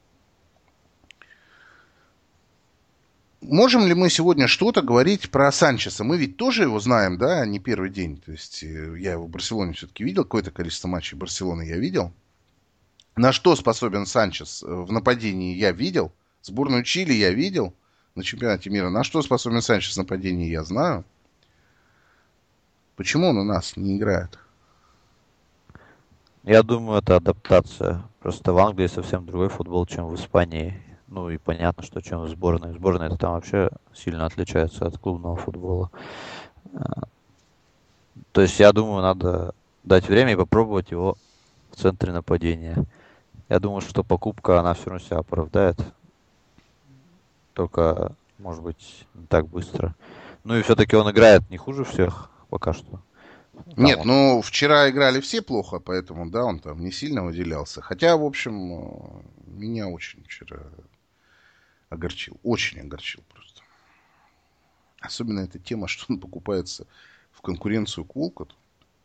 Можем ли мы сегодня что-то говорить про Санчеса? Мы ведь тоже его знаем, да, не первый день. То есть я его в Барселоне все-таки видел, какое-то количество матчей Барселоны я видел. На что способен Санчес в нападении я видел. Сборную Чили я видел на чемпионате мира. На что способен Санчес в нападении я знаю. Почему он у нас не играет?
Я думаю, это адаптация. Просто в Англии совсем другой футбол, чем в Испании. Ну и понятно, что чем в сборной. Сборная это там вообще сильно отличается от клубного футбола. То есть я думаю, надо дать время и попробовать его в центре нападения. Я думаю, что покупка, она все равно себя оправдает. Только, может быть, не так быстро. Ну и все-таки он играет не хуже всех пока что.
Там Нет, он... ну вчера играли все плохо, поэтому, да, он там не сильно выделялся. Хотя, в общем, меня очень вчера огорчил. Очень огорчил просто. Особенно эта тема, что он покупается в конкуренцию к Волкоту.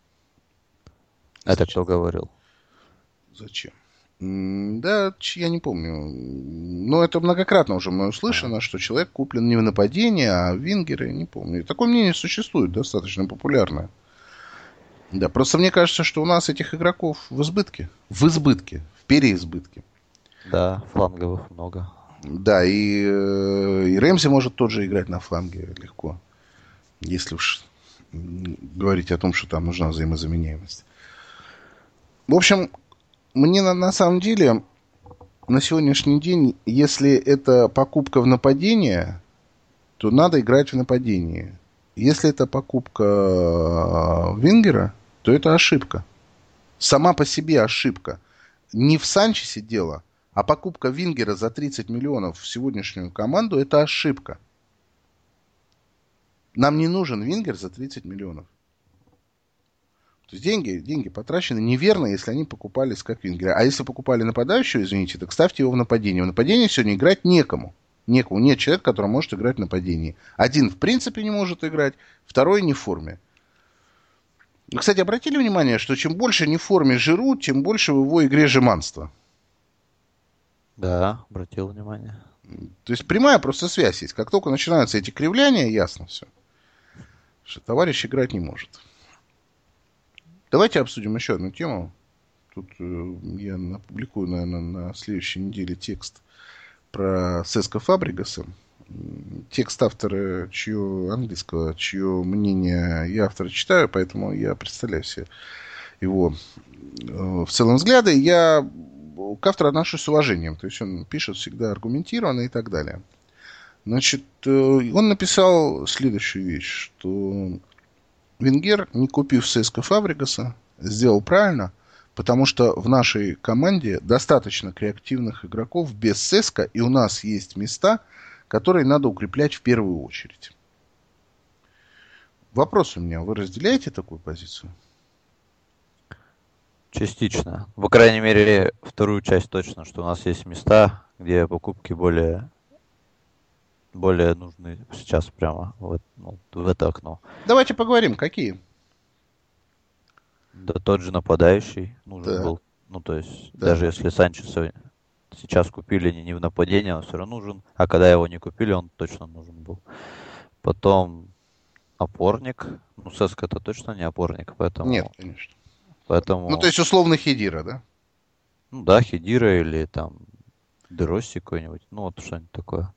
Это кто говорил?
Зачем? Да, я не помню. Но это многократно уже мной услышано, а. что человек куплен не в нападение, а в вингеры, не помню. Такое мнение существует, достаточно популярное. Да, просто мне кажется, что у нас этих игроков в избытке. В избытке, в переизбытке.
Да, фланговых много.
Да, и, и Рэмзи может тоже играть на фланге легко. Если уж говорить о том, что там нужна взаимозаменяемость. В общем, мне на, на самом деле на сегодняшний день, если это покупка в нападение, то надо играть в нападении. Если это покупка вингера, то это ошибка. Сама по себе ошибка. Не в Санчесе дело, а покупка вингера за тридцать миллионов в сегодняшнюю команду – это ошибка. Нам не нужен вингер за тридцать миллионов. То есть деньги, деньги потрачены неверно, если они покупались как вингера. А если покупали нападающего, извините, так ставьте его в нападение. В нападении сегодня играть некому. Некому. Нет человека, который может играть в нападении. Один в принципе не может играть, второй не в форме. Кстати, обратили внимание, что чем больше не в форме Жиру, тем больше в его игре жеманства.
Да, обратил внимание.
То есть прямая просто связь есть. Как только начинаются эти кривляния, ясно все. Что товарищ играть не может. Давайте обсудим еще одну тему. Тут э, я опубликую, наверное, на следующей неделе текст про Сеско Фабрегаса. Текст автора, чье английского, чье мнение я автора читаю, поэтому я представляю себе его э, в целом взгляды. Я к автору отношусь с уважением. То есть он пишет всегда аргументированно и так далее. Значит, э, он написал следующую вещь, что Венгер, не купив Сеско Фабрегаса, сделал правильно, Потому что в нашей команде достаточно креативных игроков без Сеска, и у нас есть места, которые надо укреплять в первую очередь. Вопрос у меня. Вы разделяете такую позицию?
Частично. По крайней мере, вторую часть точно, что у нас есть места, где покупки более, более нужны сейчас прямо в, ну, в это окно.
Давайте поговорим, какие?
Да тот же нападающий нужен
Так.
был. Ну, то есть,
Да.
даже если Санчеса сейчас купили не, не в нападении, он все равно нужен. А когда его не купили, он точно нужен был. Потом опорник. Ну, Сеска это точно не опорник, поэтому...
Нет, конечно.
Поэтому...
Ну, то есть, условно, Хедира, да?
Ну да, Хедира или там Деросси какой-нибудь. Ну, вот что-нибудь такое.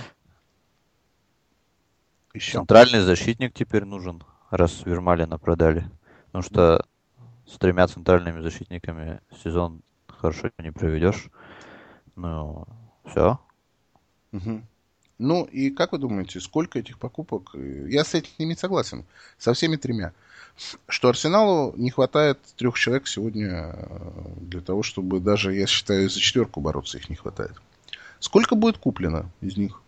Еще.
Центральный защитник теперь нужен, раз Вермалина продали. Потому что с тремя центральными защитниками сезон хорошо не проведешь. Ну, все.
Угу. Ну, и как вы думаете, сколько этих покупок? Я с этими согласен. Со всеми тремя. Что Арсеналу не хватает трех человек сегодня для того, чтобы даже, я считаю, за четверку бороться их не хватает. Сколько будет куплено из них?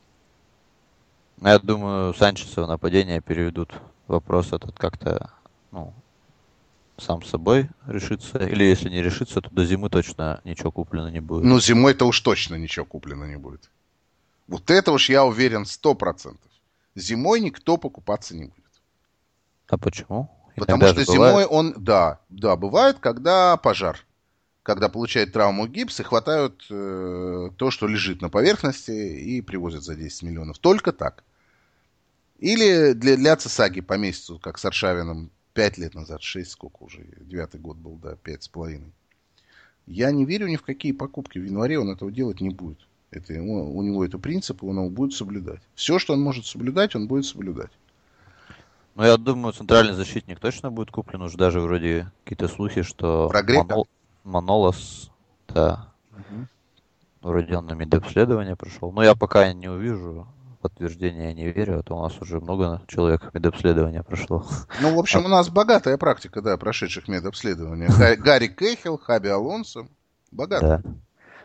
Я думаю, Санчеса в нападение переведут. Вопрос этот как-то, ну, сам собой решится. Или если не решится, то до зимы точно ничего куплено не будет.
Ну, зимой-то уж точно ничего куплено не будет. Вот это уж я уверен сто процентов. Зимой никто покупаться не будет.
А почему?
Потому
Иногда
что
же бывает.
зимой он, да, да, бывает, когда пожар. Когда получает травму гипс и хватают э, то, что лежит на поверхности, и привозят за десять миллионов. Только так. Или для, для Цесаги по месяцу, как с Аршавиным пять лет назад, шесть, сколько уже, девятый год был, да, пять с половиной. Я не верю ни в какие покупки. В январе он этого делать не будет. Это, ему, у него это принцип, и он его будет соблюдать. Все, что он может соблюдать, он будет соблюдать.
Ну, я думаю, центральный защитник точно будет куплен. Уже даже вроде какие-то слухи, что
Про Грека?
Манол... Манолос, да,
Угу.
вроде он на медобследование прошел. Но я пока не увижу подтверждения, я не верю, а то у нас уже много человек медобследования прошло.
Ну, в общем, у нас богатая практика, да, прошедших медобследований. Га- Гарри Кейхел, Хаби Алонсо. Богато.
Да.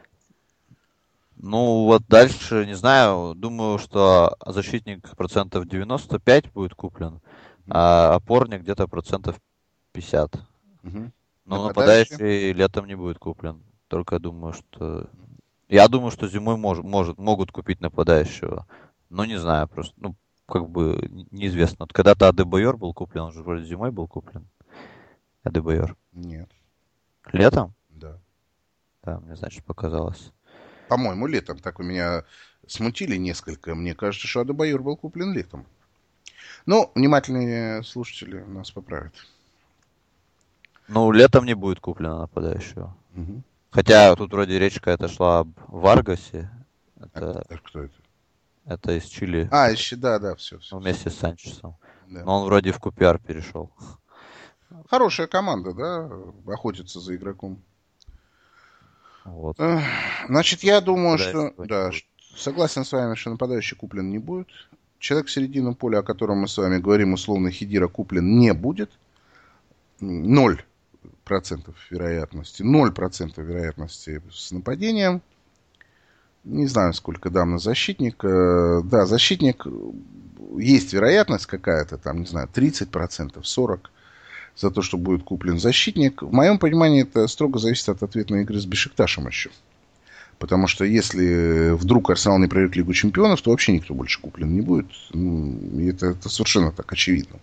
Ну, вот дальше, не знаю, думаю, что защитник процентов девяносто пять будет куплен, а опорник где-то процентов пятьдесят.
Мгм.
Но
Нападающий?
нападающий летом не будет куплен. Только думаю, что... Я думаю, что зимой мож... может, могут купить нападающего. Но не знаю, просто, ну, как бы не- неизвестно. Вот когда-то Адебайор был куплен, он же вроде зимой был куплен. Адебайор.
Нет,
Летом?
да.
Да, мне, значит, показалось.
По-моему, летом. Так вы меня смутили несколько. Мне кажется, что Адебайор был куплен летом. Но внимательные слушатели нас поправят.
Ну, летом не будет куплено нападающего.
Мгм.
Хотя тут вроде речь какая-то шла об Варгасе.
А
Это,
кто- кто это?
это из Чили
А, еще, да, да, все. все,
вместе с Санчесом.
да.
Но он вроде в Купиар перешел.
Хорошая команда, да, охотится за игроком.
Вот.
Эх, Значит, я думаю, что...
Нападающего не
Да,
будет.
ш- согласен с вами, что нападающий куплен не будет. Человек середины поля, о котором мы с вами говорим, условно, Хедира куплен не будет. Ноль процентов вероятности. Ноль процентов вероятности с нападением. Не знаю, сколько дам на защитник. Э, Да, защитник, э, есть вероятность какая-то, там, не знаю, тридцать процентов, сорок процентов за то, что будет куплен защитник. В моем понимании это строго зависит от ответной игры с Бешикташем еще. Потому что если вдруг Арсенал не пройдет Лигу Чемпионов, то вообще никто больше куплен не будет. Ну, и это, это совершенно так очевидно.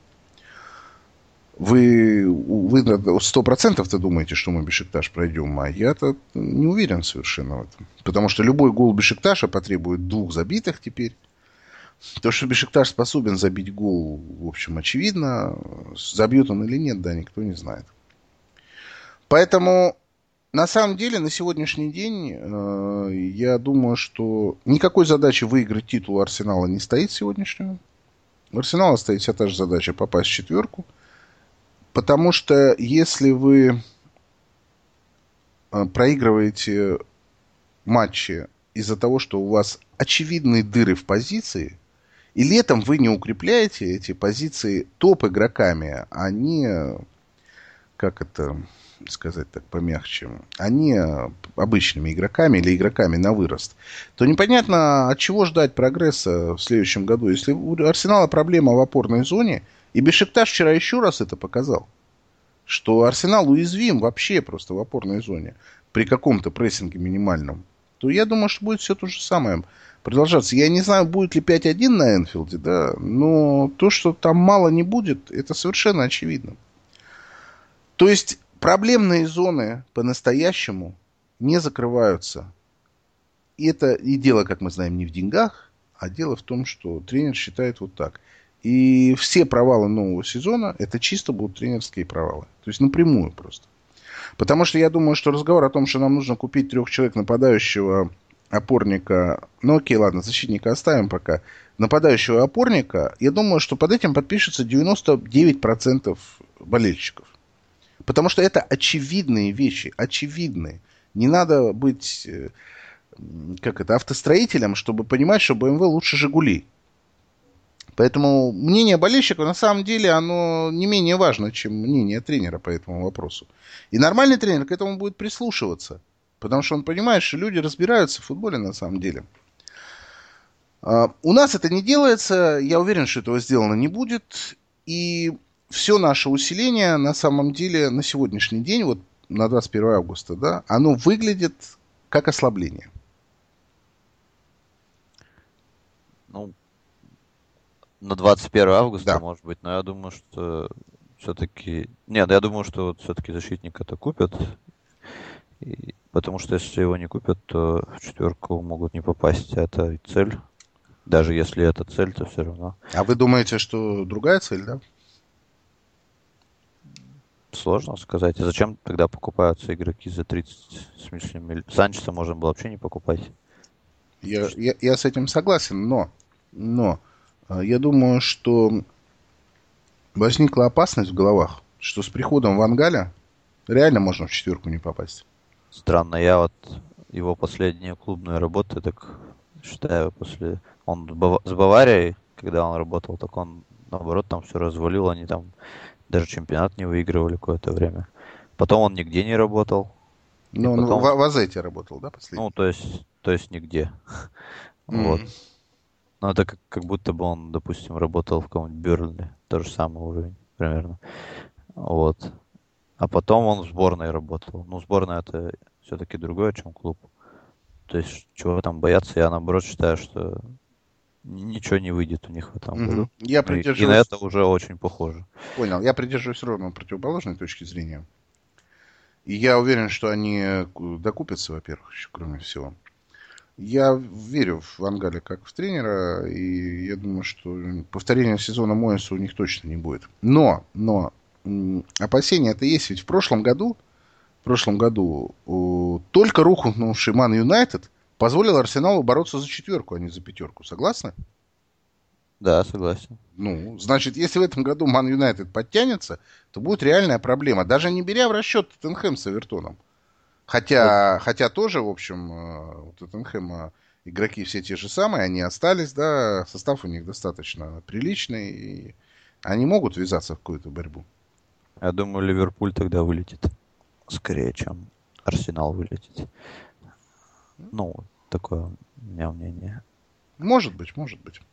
Вы, вы сто процентов-то думаете, что мы Бешикташ пройдем, а я-то не уверен совершенно в этом. Потому что любой гол Бешикташа потребует двух забитых теперь. То, что Бешикташ способен забить гол, в общем, очевидно. Забьет он или нет, да, никто не знает. Поэтому, на самом деле, на сегодняшний день, э, я думаю, что никакой задачи выиграть титул у Арсенала не стоит сегодняшнего. У Арсенала стоит вся та же задача попасть в четверку. Потому что если вы э, проигрываете матчи из-за того, что у вас очевидные дыры в позиции, и летом вы не укрепляете эти позиции топ-игроками, а не как это сказать так помягче, они обычными игроками или игроками на вырост, то непонятно, от чего ждать прогресса в следующем году. Если у Арсенала проблема в опорной зоне, и Бешикташ вчера еще раз это показал, что Арсенал уязвим вообще просто в опорной зоне при каком-то прессинге минимальном, то я думаю, что будет все то же самое продолжаться. Я не знаю, будет ли пять один на Энфилде, да, но то, что там мало не будет, это совершенно очевидно. То есть проблемные зоны по-настоящему не закрываются. И это и дело, как мы знаем, не в деньгах, а дело в том, что тренер считает вот так. И все провалы нового сезона, это чисто будут тренерские провалы. То есть напрямую просто. Потому что я думаю, что разговор о том, что нам нужно купить трех человек нападающего опорника, ну окей, ладно, защитника оставим пока, нападающего опорника, я думаю, что под этим подпишется девяносто девять процентов болельщиков. Потому что это очевидные вещи, очевидные. Не надо быть, как это, автостроителем, чтобы понимать, что бэ эм вэ лучше «Жигулей». Поэтому мнение болельщиков, на самом деле, оно не менее важно, чем мнение тренера по этому вопросу. И нормальный тренер к этому будет прислушиваться. Потому что он понимает, что люди разбираются в футболе на самом деле. У нас это не делается. Я уверен, что этого сделано не будет. И все наше усиление на самом деле на сегодняшний день, вот на двадцать первое августа, да, оно выглядит как ослабление.
Ну, на двадцать первое августа,
да.
Может быть, но я думаю, что все-таки... Нет, я думаю, что вот все-таки защитника-то купят. И... Потому что если его не купят, то в четверку могут не попасть. Это и цель. Даже если это цель, то все равно.
А вы думаете, что другая цель, да?
Сложно сказать. А зачем тогда покупаются игроки за тридцать с лишним миллионов? Санчеса можно было вообще не покупать.
Я, я, я с этим согласен, но, но я думаю, что возникла опасность в головах, что с приходом Ван Галя реально можно в четверку не попасть.
Странно, я вот его последние клубные работы, так считаю, после... Он с Баварией, когда он работал, так он, наоборот, там все развалил, они там даже чемпионат не выигрывали какое-то время. Потом он нигде не работал.
Ну,
потом...
ну в, в Азете работал, да, последний?
Ну, то есть, то есть нигде.
Mm-hmm.
Вот. Ну, это как, как будто бы он, допустим, работал в каком-нибудь Бёрнли. То же самый уровень, примерно. Вот. А потом он в сборной работал. Ну, сборная это все-таки другое, чем клуб. То есть, чего там бояться, я наоборот считаю, что ничего не выйдет у них в этом году.
Mm-hmm. Я
придерживаюсь... И на это уже очень похоже.
Понял. Я придерживаюсь ровно противоположной точки зрения. И я уверен, что они докупятся, во-первых, еще кроме всего. Я верю в Ван Галя как в тренера, и я думаю, что повторения сезона Моэса у них точно не будет. Но, но, опасения-то есть, ведь в прошлом году, в прошлом году только рухнувший Ман Юнайтед позволил Арсеналу бороться за четверку, а не за пятерку. Согласны?
Да, согласен.
Ну, значит, если в этом году Ман Юнайтед подтянется, то будет реальная проблема. Даже не беря в расчет Тоттенхэм с Эвертоном. Хотя, вот. хотя тоже, в общем, у Тоттенхэма игроки все те же самые, они остались, да, состав у них достаточно приличный, и они могут ввязаться в какую-то борьбу.
Я думаю, Ливерпуль тогда вылетит скорее, чем Арсенал вылетит. Ну, такое у меня мнение.
Может быть, может быть.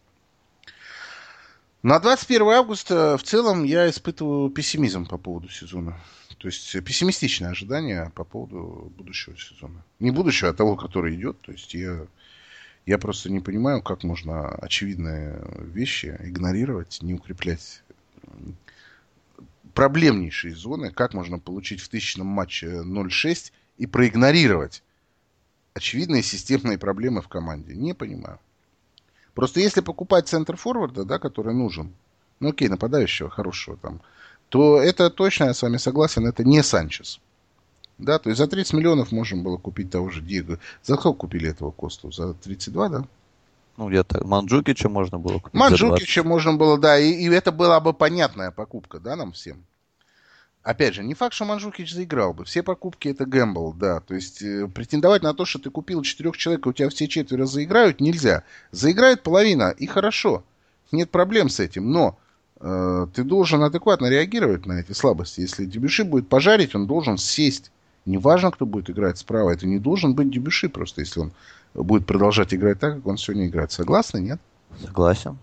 На двадцать первое августа в целом я испытываю пессимизм по поводу сезона. То есть пессимистичное ожидание по поводу будущего сезона. Не будущего, а того, который идет. То есть я, я просто не понимаю, как можно очевидные вещи игнорировать, не укреплять проблемнейшие зоны. Как можно получить в тысячном матче ноль шесть и проигнорировать очевидные системные проблемы в команде. Не понимаю. Просто если покупать центр форварда, да, который нужен, ну окей, нападающего хорошего там, то это точно, я с вами согласен, это не Санчес. Да, то есть за тридцать миллионов можно было купить того же Диего. За сколько купили этого Косту? За тридцать два, да?
Ну, где-то Манджукича можно было купить.
Манджукича можно было, да, и, и это была бы понятная покупка, да, нам всем. Опять же, не факт, что Манджукич заиграл бы. Все покупки это гэмбл, да. То есть э, претендовать на то, что ты купил четырех человек, и у тебя все четверо заиграют, нельзя. Заиграет половина, и хорошо. Нет проблем с этим. Но Ты должен адекватно реагировать на эти слабости. Если Дебюши будет пожарить, он должен сесть. Неважно, кто будет играть справа. Это не должен быть Дебюши просто, если он будет продолжать играть так, как он сегодня играет. Согласны, нет?
Согласен.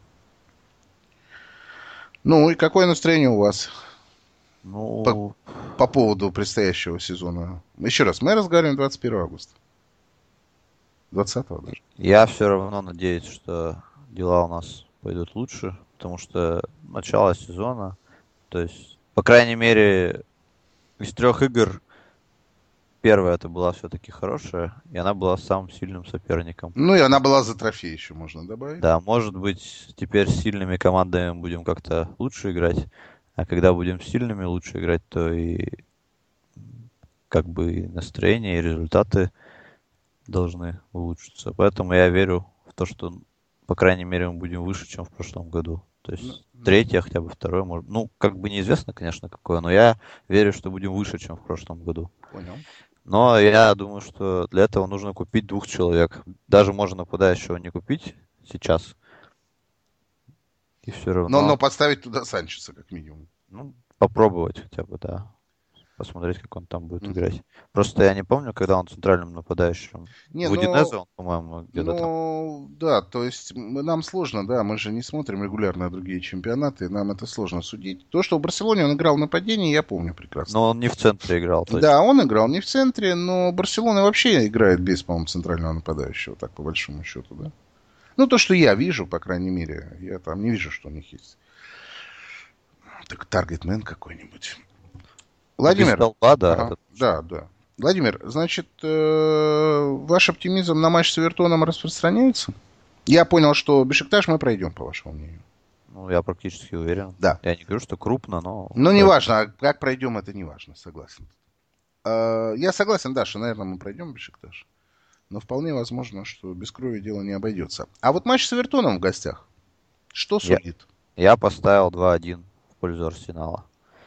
Ну и какое настроение у вас
Ну,
по, по поводу предстоящего сезона? Еще раз, мы разговариваем двадцать первого августа. двадцатого даже.
я все равно надеюсь, что дела у нас пойдут лучше, потому что начало сезона, то есть, по крайней мере, из трех игр первая это была все-таки хорошая, и она была самым сильным соперником.
Ну и она была за трофей еще, можно добавить.
Да, может быть, теперь с сильными командами будем как-то лучше играть, а когда будем с сильными лучше играть, то и как бы и настроение, и результаты должны улучшиться. Поэтому я верю в то, что, по крайней мере, мы будем выше, чем в прошлом году. То есть
Ну,
третье, хотя бы второе, может. Ну, как бы неизвестно, конечно, какое, но я верю, что будем выше, чем в прошлом году.
Понял.
Но я думаю, что для этого нужно купить двух человек. Даже можно нападающего не купить сейчас. И все равно.
Но, но подставить туда Санчеса, как минимум.
Ну, попробовать хотя бы, да. Посмотреть, как он там будет
Мгм.
играть. Просто я не помню, когда он центральным нападающим.
Не,
В
ну,
Удинезе он, по-моему, где-то там.
ну, да, то есть мы- нам сложно, да, мы же не смотрим регулярно другие чемпионаты, нам это сложно судить. То, что в Барселоне он играл в нападении, я помню прекрасно.
Но он не в центре играл, точно.
Да, он играл не в центре, но Барселона вообще играет без, по-моему, центрального нападающего, так по большому счету, да. Ну, то, что я вижу, по крайней мере, я там не вижу, что у них есть. Так, таргетмен какой-нибудь. Владимир.
Без столба, да.
Ага,
это-
да, да. Владимир, значит, э, ваш оптимизм на матч с Эвертоном распространяется? Я понял, что Бешикташ мы пройдем, по вашему мнению.
Ну, я практически уверен.
Да.
Я не говорю, что крупно, но...
Ну, не важно, а как пройдем, это не важно, согласен. Э, Я согласен, да, что, наверное, мы пройдем Бешикташ. Но вполне возможно, что без крови дело не обойдется. А вот матч с Эвертоном в гостях. Что
Я-
судит?
Я поставил два-один в пользу Арсенала.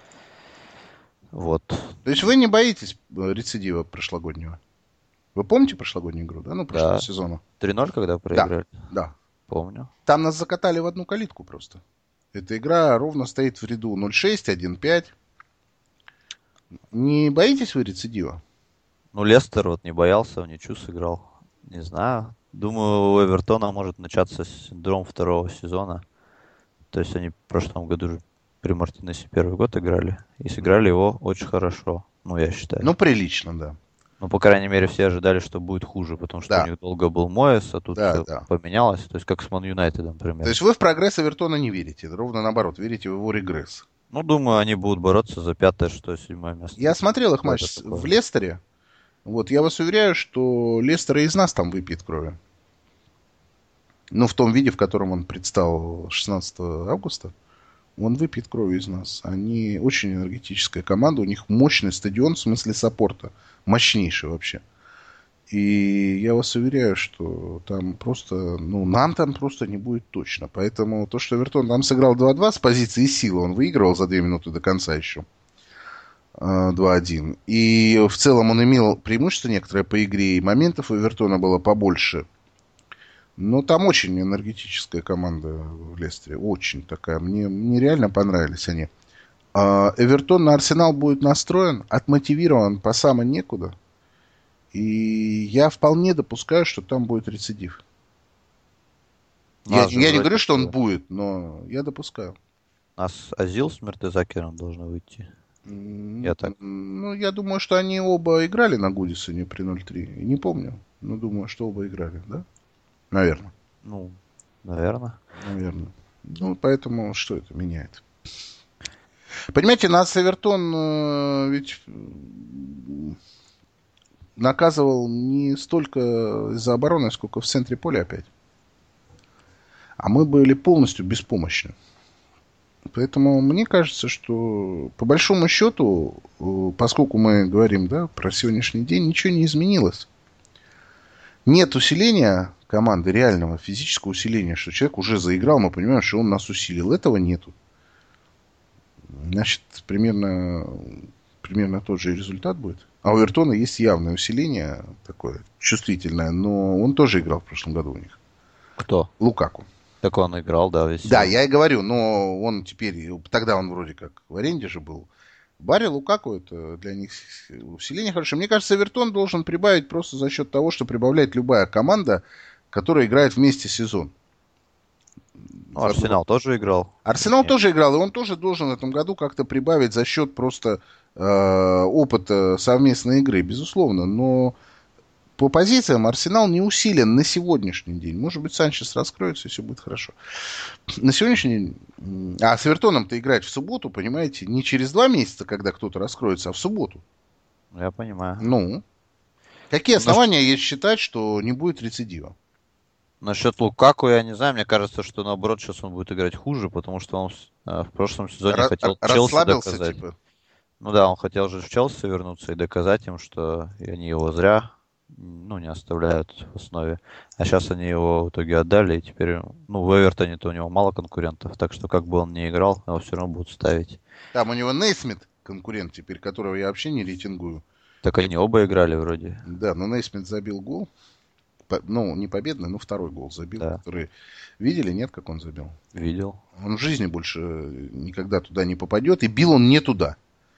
Вот.
То есть вы не боитесь э, рецидива прошлогоднего? Вы помните прошлогоднюю игру, да? Ну, прошлого
Да.
сезона.
три-ноль когда проиграли?
Да.
Помню.
Там нас закатали в одну калитку просто. Эта игра ровно стоит в ряду ноль шесть, один пять. Не боитесь вы рецидива?
Ну, Лестер вот не боялся, в ничью сыграл. Не знаю. Думаю, у Эвертона может начаться синдром второго сезона. То есть они в прошлом году же при Мартинесе первый год играли. И сыграли его очень хорошо. Ну, я считаю.
Ну, прилично, да.
Ну, по крайней мере, все ожидали, что будет хуже, потому что
Да.
у них долго был Моэс, а тут
Да,
все
да.
поменялось. То есть как с Ман Юнайтедом, например.
То есть вы в прогресс Эвертона не верите. Ровно наоборот, верите в его регресс.
Ну, думаю, они будут бороться за пятое, шестое, седьмое место.
Я смотрел их
Что
матч
это
с-
такое?
в Лестере. Вот, я вас уверяю, что Лестер и из нас там выпьет крови. Ну, в том виде, в котором он предстал шестнадцатого августа. Он выпьет крови из нас. Они очень энергетическая команда. У них мощный стадион в смысле саппорта. Мощнейший вообще. И я вас уверяю, что там просто... Ну, нам там просто не будет точно. Поэтому то, что Эвертон там сыграл два-два с позиции силы, он выигрывал за две минуты до конца еще. э, два-один. И в целом он имел преимущество некоторое по игре. И моментов у Эвертона было побольше. Но там очень энергетическая команда в Лестере. Очень такая. Мне, мне реально понравились они. А Эвертон на Арсенал будет настроен, отмотивирован по само некуда. И я вполне допускаю, что там будет рецидив. Я,
Нас же
я не
вроде
говорю, что он
бы-
будет, но я допускаю.
У нас Азил с Мертезакером должны выйти.
М,
Я так.
Ну, я думаю, что они оба играли на Гудисоне при ноль три. Не помню. Но думаю, что оба играли, да? Наверное.
Ну, наверное.
Наверное. Ну, поэтому что это меняет? Понимаете, нас Эвертон э, ведь м, наказывал не столько из-за обороны, сколько в центре поля опять. А мы были полностью беспомощны. Поэтому мне кажется, что по большому счету, э, поскольку мы говорим, да, про сегодняшний день, ничего не изменилось. Нет усиления команды, реального физического усиления, что человек уже заиграл, мы понимаем, что он нас усилил. Этого нету. Значит, примерно, примерно тот же результат будет. А у Эвертона есть явное усиление, такое чувствительное, но он тоже играл в прошлом году у них.
Кто?
Лукаку.
Так он играл, да, весь
Да,
сезон.
я и говорю, но он теперь, тогда он вроде как в аренде же был. Барри Лукаку это для них усиление хорошее. Мне кажется, Эвертон должен прибавить просто за счет того, что прибавляет любая команда, которая играет вместе сезон.
Ну, Арсенал тоже играл.
Арсенал
Нет.
тоже играл, и он тоже должен в этом году как-то прибавить за счет просто э, опыта совместной игры, безусловно. Но по позициям Арсенал не усилен на сегодняшний день. Может быть, Санчес раскроется, и все будет хорошо. На сегодняшний день... А с Эвертоном-то играть в субботу, понимаете, не через два месяца, когда кто-то раскроется, а в субботу.
Я понимаю.
Ну, какие основания есть считать, что не будет рецидива?
Насчет Лукаку я не знаю, мне кажется, что наоборот сейчас он будет играть хуже, потому что он э, в прошлом сезоне
Ра-
хотел Челси
расслабился,
доказать.
типа.
Ну да, он хотел же в Челси вернуться и доказать им, что и они его зря ну, не оставляют в основе. А сейчас они его в итоге отдали, и теперь, ну, в Эвертоне-то у него мало конкурентов, так что как бы он ни играл, его все равно будут ставить.
Там у него Нейсмит, конкурент теперь, которого я вообще не рейтингую.
Так они оба играли вроде.
Да, но Нейсмит забил гол. По- ну, не победный, но второй гол забил.
Да.
Который... Видели, нет, как он забил?
Видел.
Он в жизни больше никогда туда не попадет. И бил он не туда.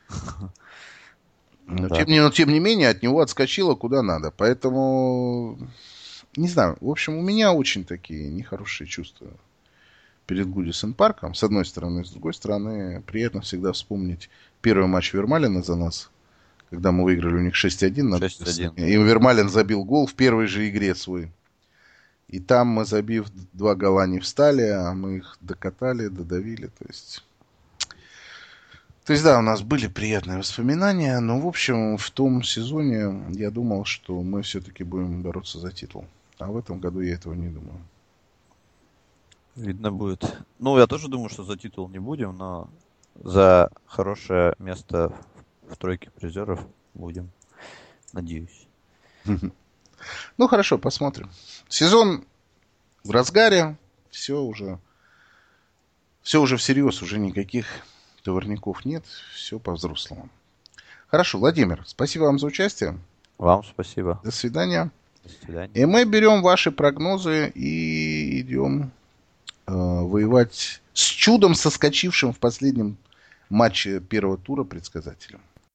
Но,
Да.
тем, не, но тем не менее от него отскочило куда надо. Поэтому, не знаю, в общем, у меня очень такие нехорошие чувства перед Гудисон Парком. С одной стороны. С другой стороны, приятно всегда вспомнить первый матч Вермалена за нас. Когда мы выиграли у них шесть один.
шесть один.
И Вермален забил гол в первой же игре свой. И там мы, забив два гола, не встали, а мы их докатали, додавили. То есть... То есть, да, у нас были приятные воспоминания, но, в общем, в том сезоне я думал, что мы все-таки будем бороться за титул. А в этом году я этого не думаю.
Видно будет. Ну, я тоже думаю, что за титул не будем, но за хорошее место в тройке призеров будем. Надеюсь.
Ну, хорошо, посмотрим. Сезон в разгаре, все уже, все уже всерьез, уже никаких товарников нет, все по-взрослому. Хорошо, Владимир, спасибо вам за участие.
Вам спасибо.
До свидания.
До свидания.
И мы берем ваши прогнозы и идем э, воевать с чудом соскочившим в последнем матче первого тура предсказателем.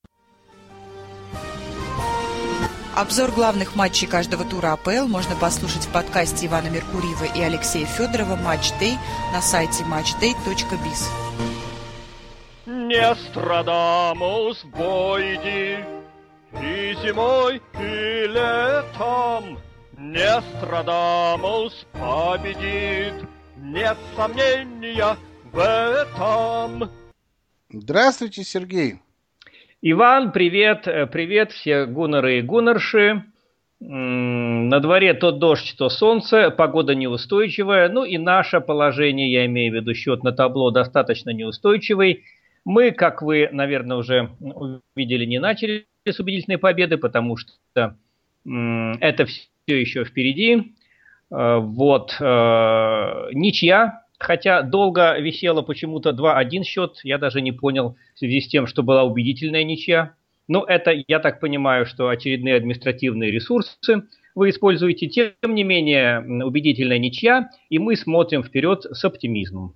Обзор главных матчей каждого тура АПЛ можно послушать в подкасте Ивана Меркурьева и Алексея Федорова «Матч Дэй» на сайте матчдэй точка биз.
Не Нострадамус войди и зимой, и летом. Не Нострадамус победит, нет сомнения в этом.
Здравствуйте, Сергей.
Иван, привет, привет все гуннеры и гуннерши. На дворе то дождь, то солнце, погода неустойчивая, ну и наше положение, я имею в виду счет на табло, достаточно неустойчивый. Мы, как вы, наверное, уже увидели, не начали с убедительной победы, потому что это все еще впереди. Вот, ничья. Хотя долго висело почему-то два-один счет, я даже не понял, в связи с тем, что была убедительная ничья. Но это, я так понимаю, что очередные административные ресурсы вы используете. Тем не менее, убедительная ничья, и мы смотрим вперед с оптимизмом.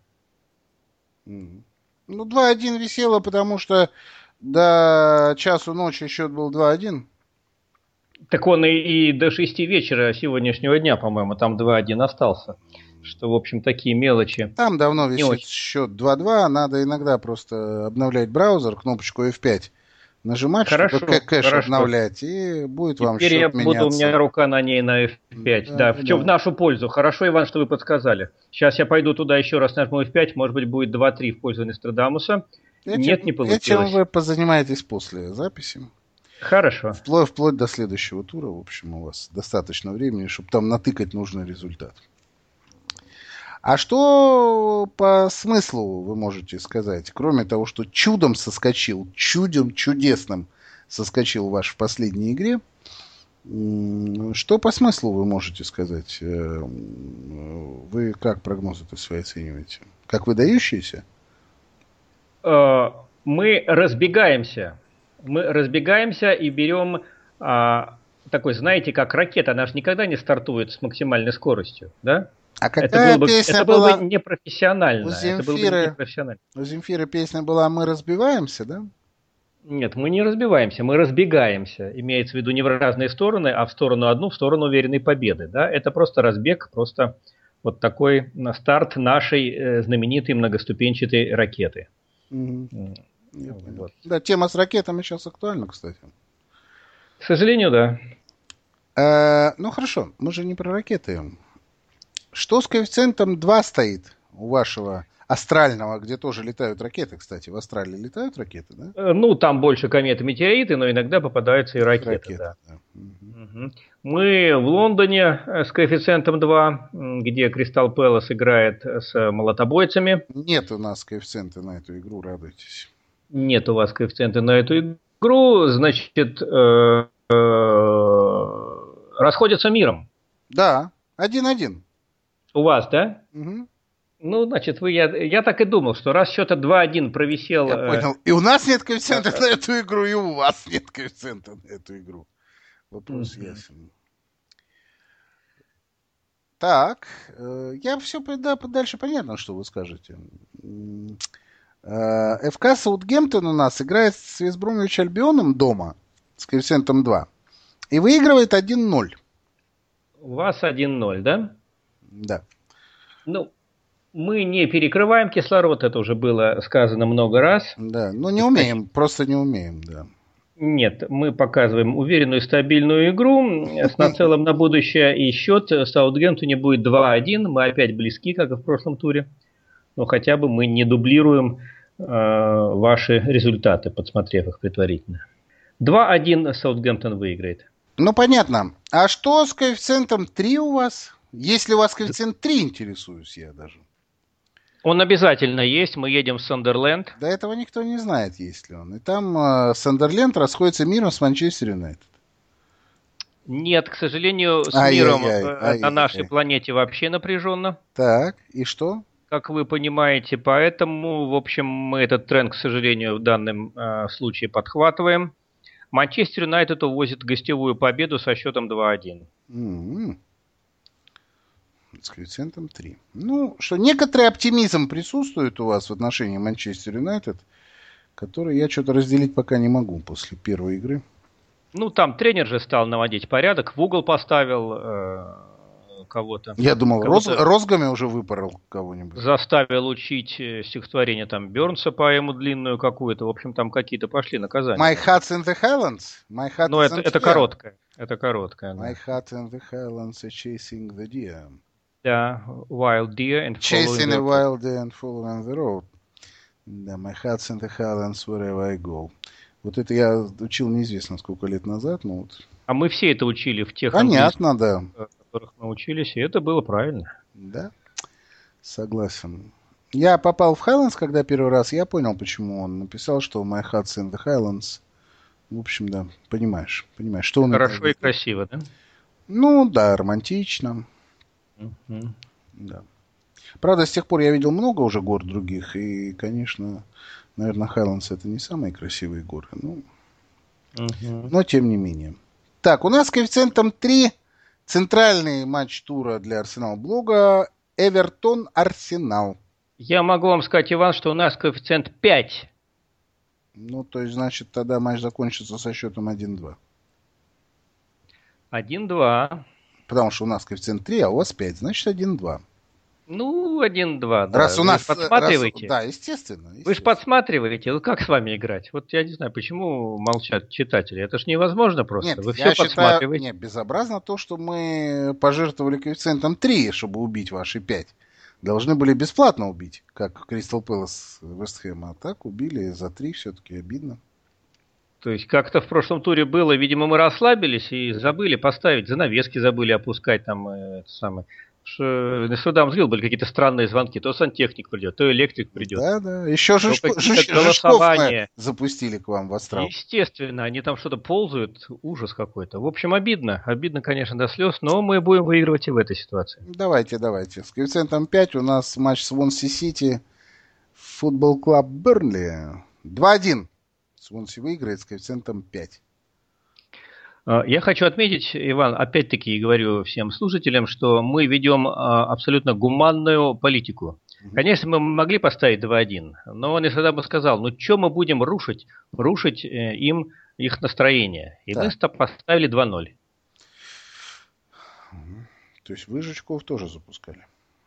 Ну, два-один висело, потому что до часу ночи счет был два-один.
Так он и, и до шести вечера сегодняшнего дня, по-моему, там два-один остался. Что, в общем, такие мелочи.
Там давно
Не
висит
очень.
счет два-два. Надо иногда просто обновлять браузер, кнопочку эф пять нажимать,
Хорошо,
чтобы кэ- кэш
хорошо.
обновлять, и будет вам
Теперь я
счет
буду,
меняться.
у меня рука на ней на эф пять.
Да,
Да,
да.
в, чем, в нашу пользу. Хорошо, Иван, что вы подсказали. Сейчас я пойду туда еще раз нажму эф пять, может быть, будет два-три в пользу Нострадамуса.
Этим-
Нет, не получилось.
Этим вы позанимаетесь после записи.
Хорошо.
Вплоть, вплоть до следующего тура, в общем, у вас достаточно времени, чтобы там натыкать нужный результат. А что по смыслу вы можете сказать, кроме того, что чудом соскочил, чудом чудесным соскочил ваш в последней игре, м, что по смыслу вы можете сказать? Э, Вы как прогнозы-то свои оцениваете? Как выдающиеся?
Э, Мы разбегаемся. Мы разбегаемся и берем а, такой, знаете, как ракета. Она же никогда не стартует с максимальной скоростью, да?
А какая
это было бы,
песня
это было
была
бы непрофессионально.
у
Это было бы
Земфиры?
непрофессионально.
У Земфиры песня была «Мы разбиваемся», да?
Нет, мы не разбиваемся, мы разбегаемся. Имеется в виду не в разные стороны, а в сторону одну, в сторону уверенной победы. Да? Это просто разбег, просто вот такой старт нашей э, знаменитой многоступенчатой ракеты.
Угу. Я
Вот.
понял. Да, тема с ракетами сейчас актуальна, кстати.
К сожалению, да.
Э, ну хорошо, мы же не про ракеты. Что с коэффициентом два стоит у вашего астрального, где тоже летают ракеты, кстати? В Австралии летают ракеты, да?
Э, Ну, там больше кометы, метеориты, но иногда попадаются и ракеты.
Ракеты,
Да.
да. Угу.
Мгм. Мы в Лондоне э, с коэффициентом два, м, где Кристал Пэлас играет с молотобойцами.
Нет у нас коэффициента на эту игру, радуйтесь.
Нет у вас коэффициента на эту игру, значит, э, э, расходятся миром.
Да, один-один.
У вас, да?
Угу.
Ну, значит, вы, я, я так и думал, что раз счета два-один провисел...
Я
э,
понял. И у нас нет коэффициента на эту игру, и у вас нет коэффициента на эту игру. Вопрос
Мгм.
ясен. Так, э, я все да, дальше понятно, что вы скажете. М, э, ФК Саутгемптон у нас играет с Вест-Бромвич Альбионом дома с коэффициентом два и выигрывает один ноль.
У вас один ноль, да?
Да.
Ну, мы не перекрываем кислород, это уже было сказано много раз.
Да, но не умеем, просто не умеем, да.
Нет, мы показываем уверенную стабильную игру с нацелом на будущее, и счет в Саутгемптоне будет два-один. Мы опять близки, как и в прошлом туре, но хотя бы мы не дублируем э, ваши результаты, подсмотрев их предварительно. два-один Саутгемптон выиграет.
Ну, понятно. А что с коэффициентом три у вас? Если у вас коэффициент три, интересуюсь я даже.
Он обязательно есть, мы едем в Сандерленд.
До этого никто не знает, есть ли он. И там э, Сандерленд расходится миром с Манчестер Юнайтед.
Нет, к сожалению, с
Ай-яй-яй,
миром э,
ай-яй-яй.
на нашей планете вообще напряженно,
Так, и что?
как вы понимаете. Поэтому, в общем, мы этот тренд, к сожалению, в данном э, случае подхватываем. Манчестер Юнайтед увозит гостевую победу со счетом два-один.
М-м. С коэффициентом три. Ну, что, некоторый оптимизм присутствует у вас в отношении Манчестер Юнайтед, который я что-то разделить пока не могу после первой игры.
Ну, там тренер же стал наводить порядок, в угол поставил э, кого-то.
Я думал, Роз,
Кого-то
розгами уже выпорол кого-нибудь.
заставил учить э, стихотворение там Бёрнса, поэму длинную какую-то. В общем, там какие-то пошли наказания.
My Heart's in the Highlands? My heart
Ну,
is
это,
on
это
fire.
короткое. Это короткое, да.
My heart in the Highlands is chasing the deer.
Да, Wild Deer and
Chasing
Following
a
the...
wild deer and following the road. Да, my heart's in the Highlands wherever I go. Вот это я учил неизвестно сколько лет назад, но вот...
А мы все это учили в тех
Понятно, да.
английских, в которых мы учились, и это было правильно.
Да, согласен. Я попал в Highlands, когда первый раз, я понял, почему он написал, что my heart's in the Highlands. В общем, да, понимаешь, понимаешь, что он...
Хорошо
это...
и красиво, да?
Ну, да, романтично.
Мгм.
Да. Правда, с тех пор я видел много уже гор других, и, конечно, наверное, Highlands это не самые красивые горы, ну,
Мгм.
но тем не менее. Так, у нас с коэффициентом три центральный матч тура для Арсенал блога Эвертон-Арсенал.
Я могу вам сказать, Иван, что у нас коэффициент пять.
Ну, то есть, значит, тогда матч закончится со счетом один-два.
один-два.
Потому что у нас коэффициент три, а у вас пять, значит, один-два.
Ну, один-два, да.
Раз у
Вы
нас...
ж подсматриваете.
раз- да, естественно.
Вы же
естественно.
подсматриваете. Ну, как с вами играть? Вот я не знаю, почему молчат читатели. Это ж невозможно просто.
Нет,
Вы
я
все
считаю,
подсматриваете.
нет, безобразно то, что мы пожертвовали коэффициентом три, чтобы убить ваши пять. Должны были бесплатно убить, как Кристал Пэлас Вест Хэм. А так убили за три, все-таки обидно.
То есть как-то в прошлом туре было, видимо, мы расслабились и забыли поставить, занавески забыли опускать там, э, это самое. Ш- На Судамсвилл были какие-то странные звонки. То сантехник придет, то электрик придет.
Да, да. Еще
То
Жишко-
какие-то
Жиш- Жишков мы
голосования.
запустили к вам в астрал.
Естественно, они там что-то ползают, ужас какой-то. В общем, обидно. Обидно, конечно, до слез, но мы будем выигрывать и в этой ситуации.
Давайте, давайте. С коэффициентом пять у нас матч Свонси Сити, футбол клуб Бернли. два-один. Свонси выиграет с коэффициентом пять.
Я хочу отметить, Иван, опять-таки говорю всем слушателям, что мы ведем абсолютно гуманную политику. Конечно, мы могли поставить два один, но он и тогда бы сказал, ну что мы будем рушить, рушить им их настроение. И да. мы поставили два ноль.
То есть вы жучков тоже запускали?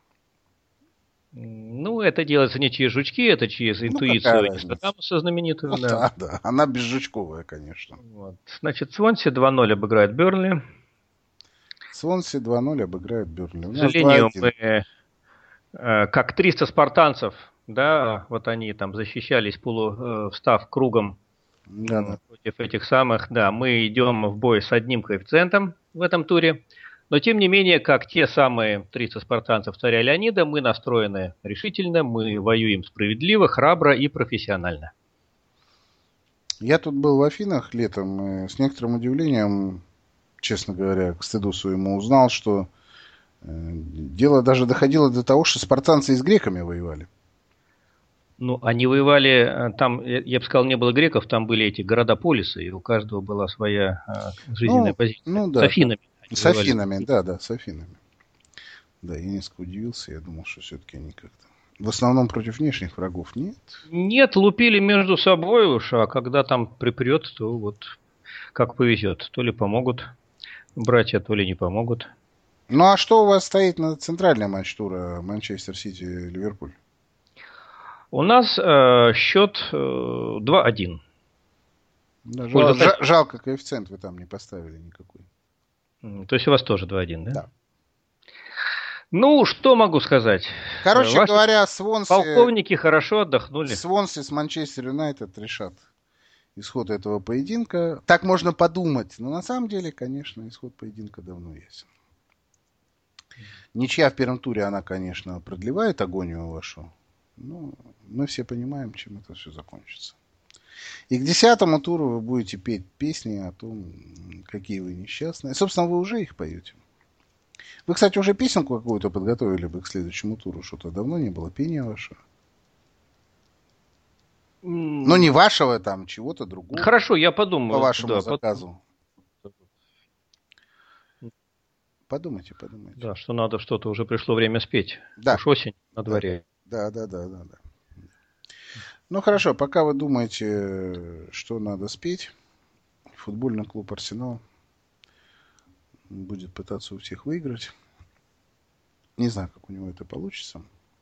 Ну, это делается не через жучки, это через ну, интуицию Нострадамуса знаменитую.
Ну, да. да, да, она безжучковая, конечно.
Вот. Значит, Свонси два ноль обыграет Бернли.
Свонси два ноль обыграет Бернли.
К сожалению, мы, как триста спартанцев, да, вот они там защищались, полу, встав кругом да, да. против этих самых, да, мы идем в бой с одним коэффициентом в этом туре. Но, тем не менее, как те самые триста спартанцев царя Леонида, мы настроены решительно, мы воюем справедливо, храбро и профессионально.
Я тут был в Афинах летом и с некоторым удивлением, честно говоря, к стыду своему узнал, что дело даже доходило до того, что спартанцы и с греками воевали.
Ну, они воевали, там, я бы сказал, не было греков, там были эти города-полисы, и у каждого была своя жизненная
ну,
позиция.
Ну, да,
с Афинами.
С Афинами, да, да, с Афинами. Да, я несколько удивился, я думал, что все-таки они как-то... В основном против внешних врагов нет?
Нет, лупили между собой уж, а когда там припрет, то вот как повезет. То ли помогут братья, то ли не помогут.
Ну, а что у вас стоит на центральный матч тура Манчестер Сити-Ливерпуль?
У нас э, счет э, два один.
Да, жал, жал, жалко, коэффициент вы там не поставили никакой.
То есть у вас тоже два один, да?
Да.
Ну, что могу сказать?
Короче
Ваши
говоря, Свонси...
полковники хорошо отдохнули.
Свонси с Манчестер Юнайтед решат исход этого поединка. Так можно подумать. Но на самом деле, конечно, исход поединка давно ясен. Ничья в первом туре, она, конечно, продлевает агонию вашу. Но мы все понимаем, чем это все закончится. И к десятому туру вы будете петь песни о том, какие вы несчастные. Собственно, вы уже их поете. Вы, кстати, уже песенку какую-то подготовили бы к следующему туру. Что-то давно не было пения вашего. Mm. Ну, не вашего там, чего-то другого.
Хорошо, я подумаю.
По вашему
да,
заказу. Подумайте, подумайте.
Да, что надо что-то, уже пришло время спеть.
Да.
Уж осень на дворе.
Да, да, да, да, да. Ну, хорошо, пока вы думаете, что надо спеть, футбольный клуб «Арсенал» будет пытаться у всех выиграть. Не знаю, как у него это получится.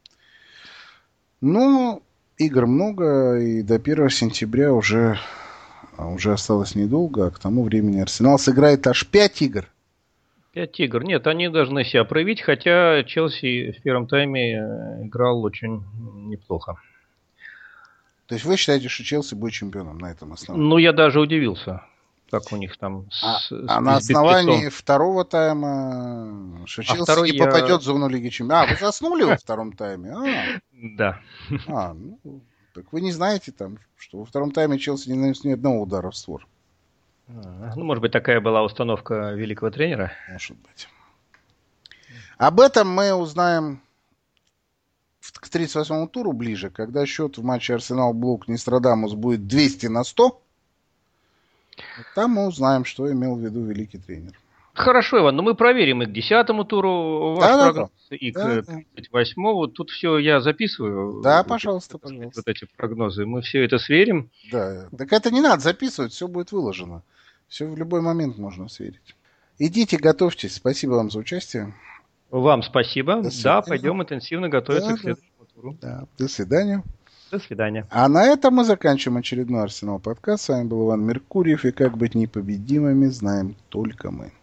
Но игр много, и до первого сентября уже, уже осталось недолго, а к тому времени «Арсенал» сыграет аж пять игр.
Пять игр. Нет, они должны себя проявить, хотя Челси в первом тайме играл очень неплохо.
То есть вы считаете, что Челси будет чемпионом на этом основании?
Ну, я даже удивился, как у них там...
А,
с,
а с, на основании с второго тайма, что а Челси не я... попадет в зону Лиги Чемпионов. А, вы заснули во втором тайме? А.
Да.
А, ну, так вы не знаете, там, что во втором тайме Челси не нанес ни одного удара в створ.
А, ну, может быть, такая была установка великого тренера?
Может быть. Об этом мы узнаем к тридцать восьмому туру ближе, когда счет в матче Арсенал-Блок Нострадамус будет двести на сто. Там мы узнаем, что имел в виду великий тренер.
Хорошо, Иван, но мы проверим и к десятому туру ваш
да,
прогноз,
да,
и
да,
к тридцать восьмому. Тут все я записываю.
Да,
вот,
пожалуйста,
вот,
пожалуйста.
Вот эти прогнозы. Мы все это сверим.
Да, так это не надо записывать, все будет выложено. Все в любой момент можно сверить. Идите, готовьтесь. Спасибо вам за участие.
Вам спасибо. Да, пойдем интенсивно готовиться
да,
к следующему туру.
Да. До свидания.
До свидания.
А на этом мы заканчиваем очередной Арсенал подкаст. С вами был Иван Меркурьев. И как быть непобедимыми, знаем только мы.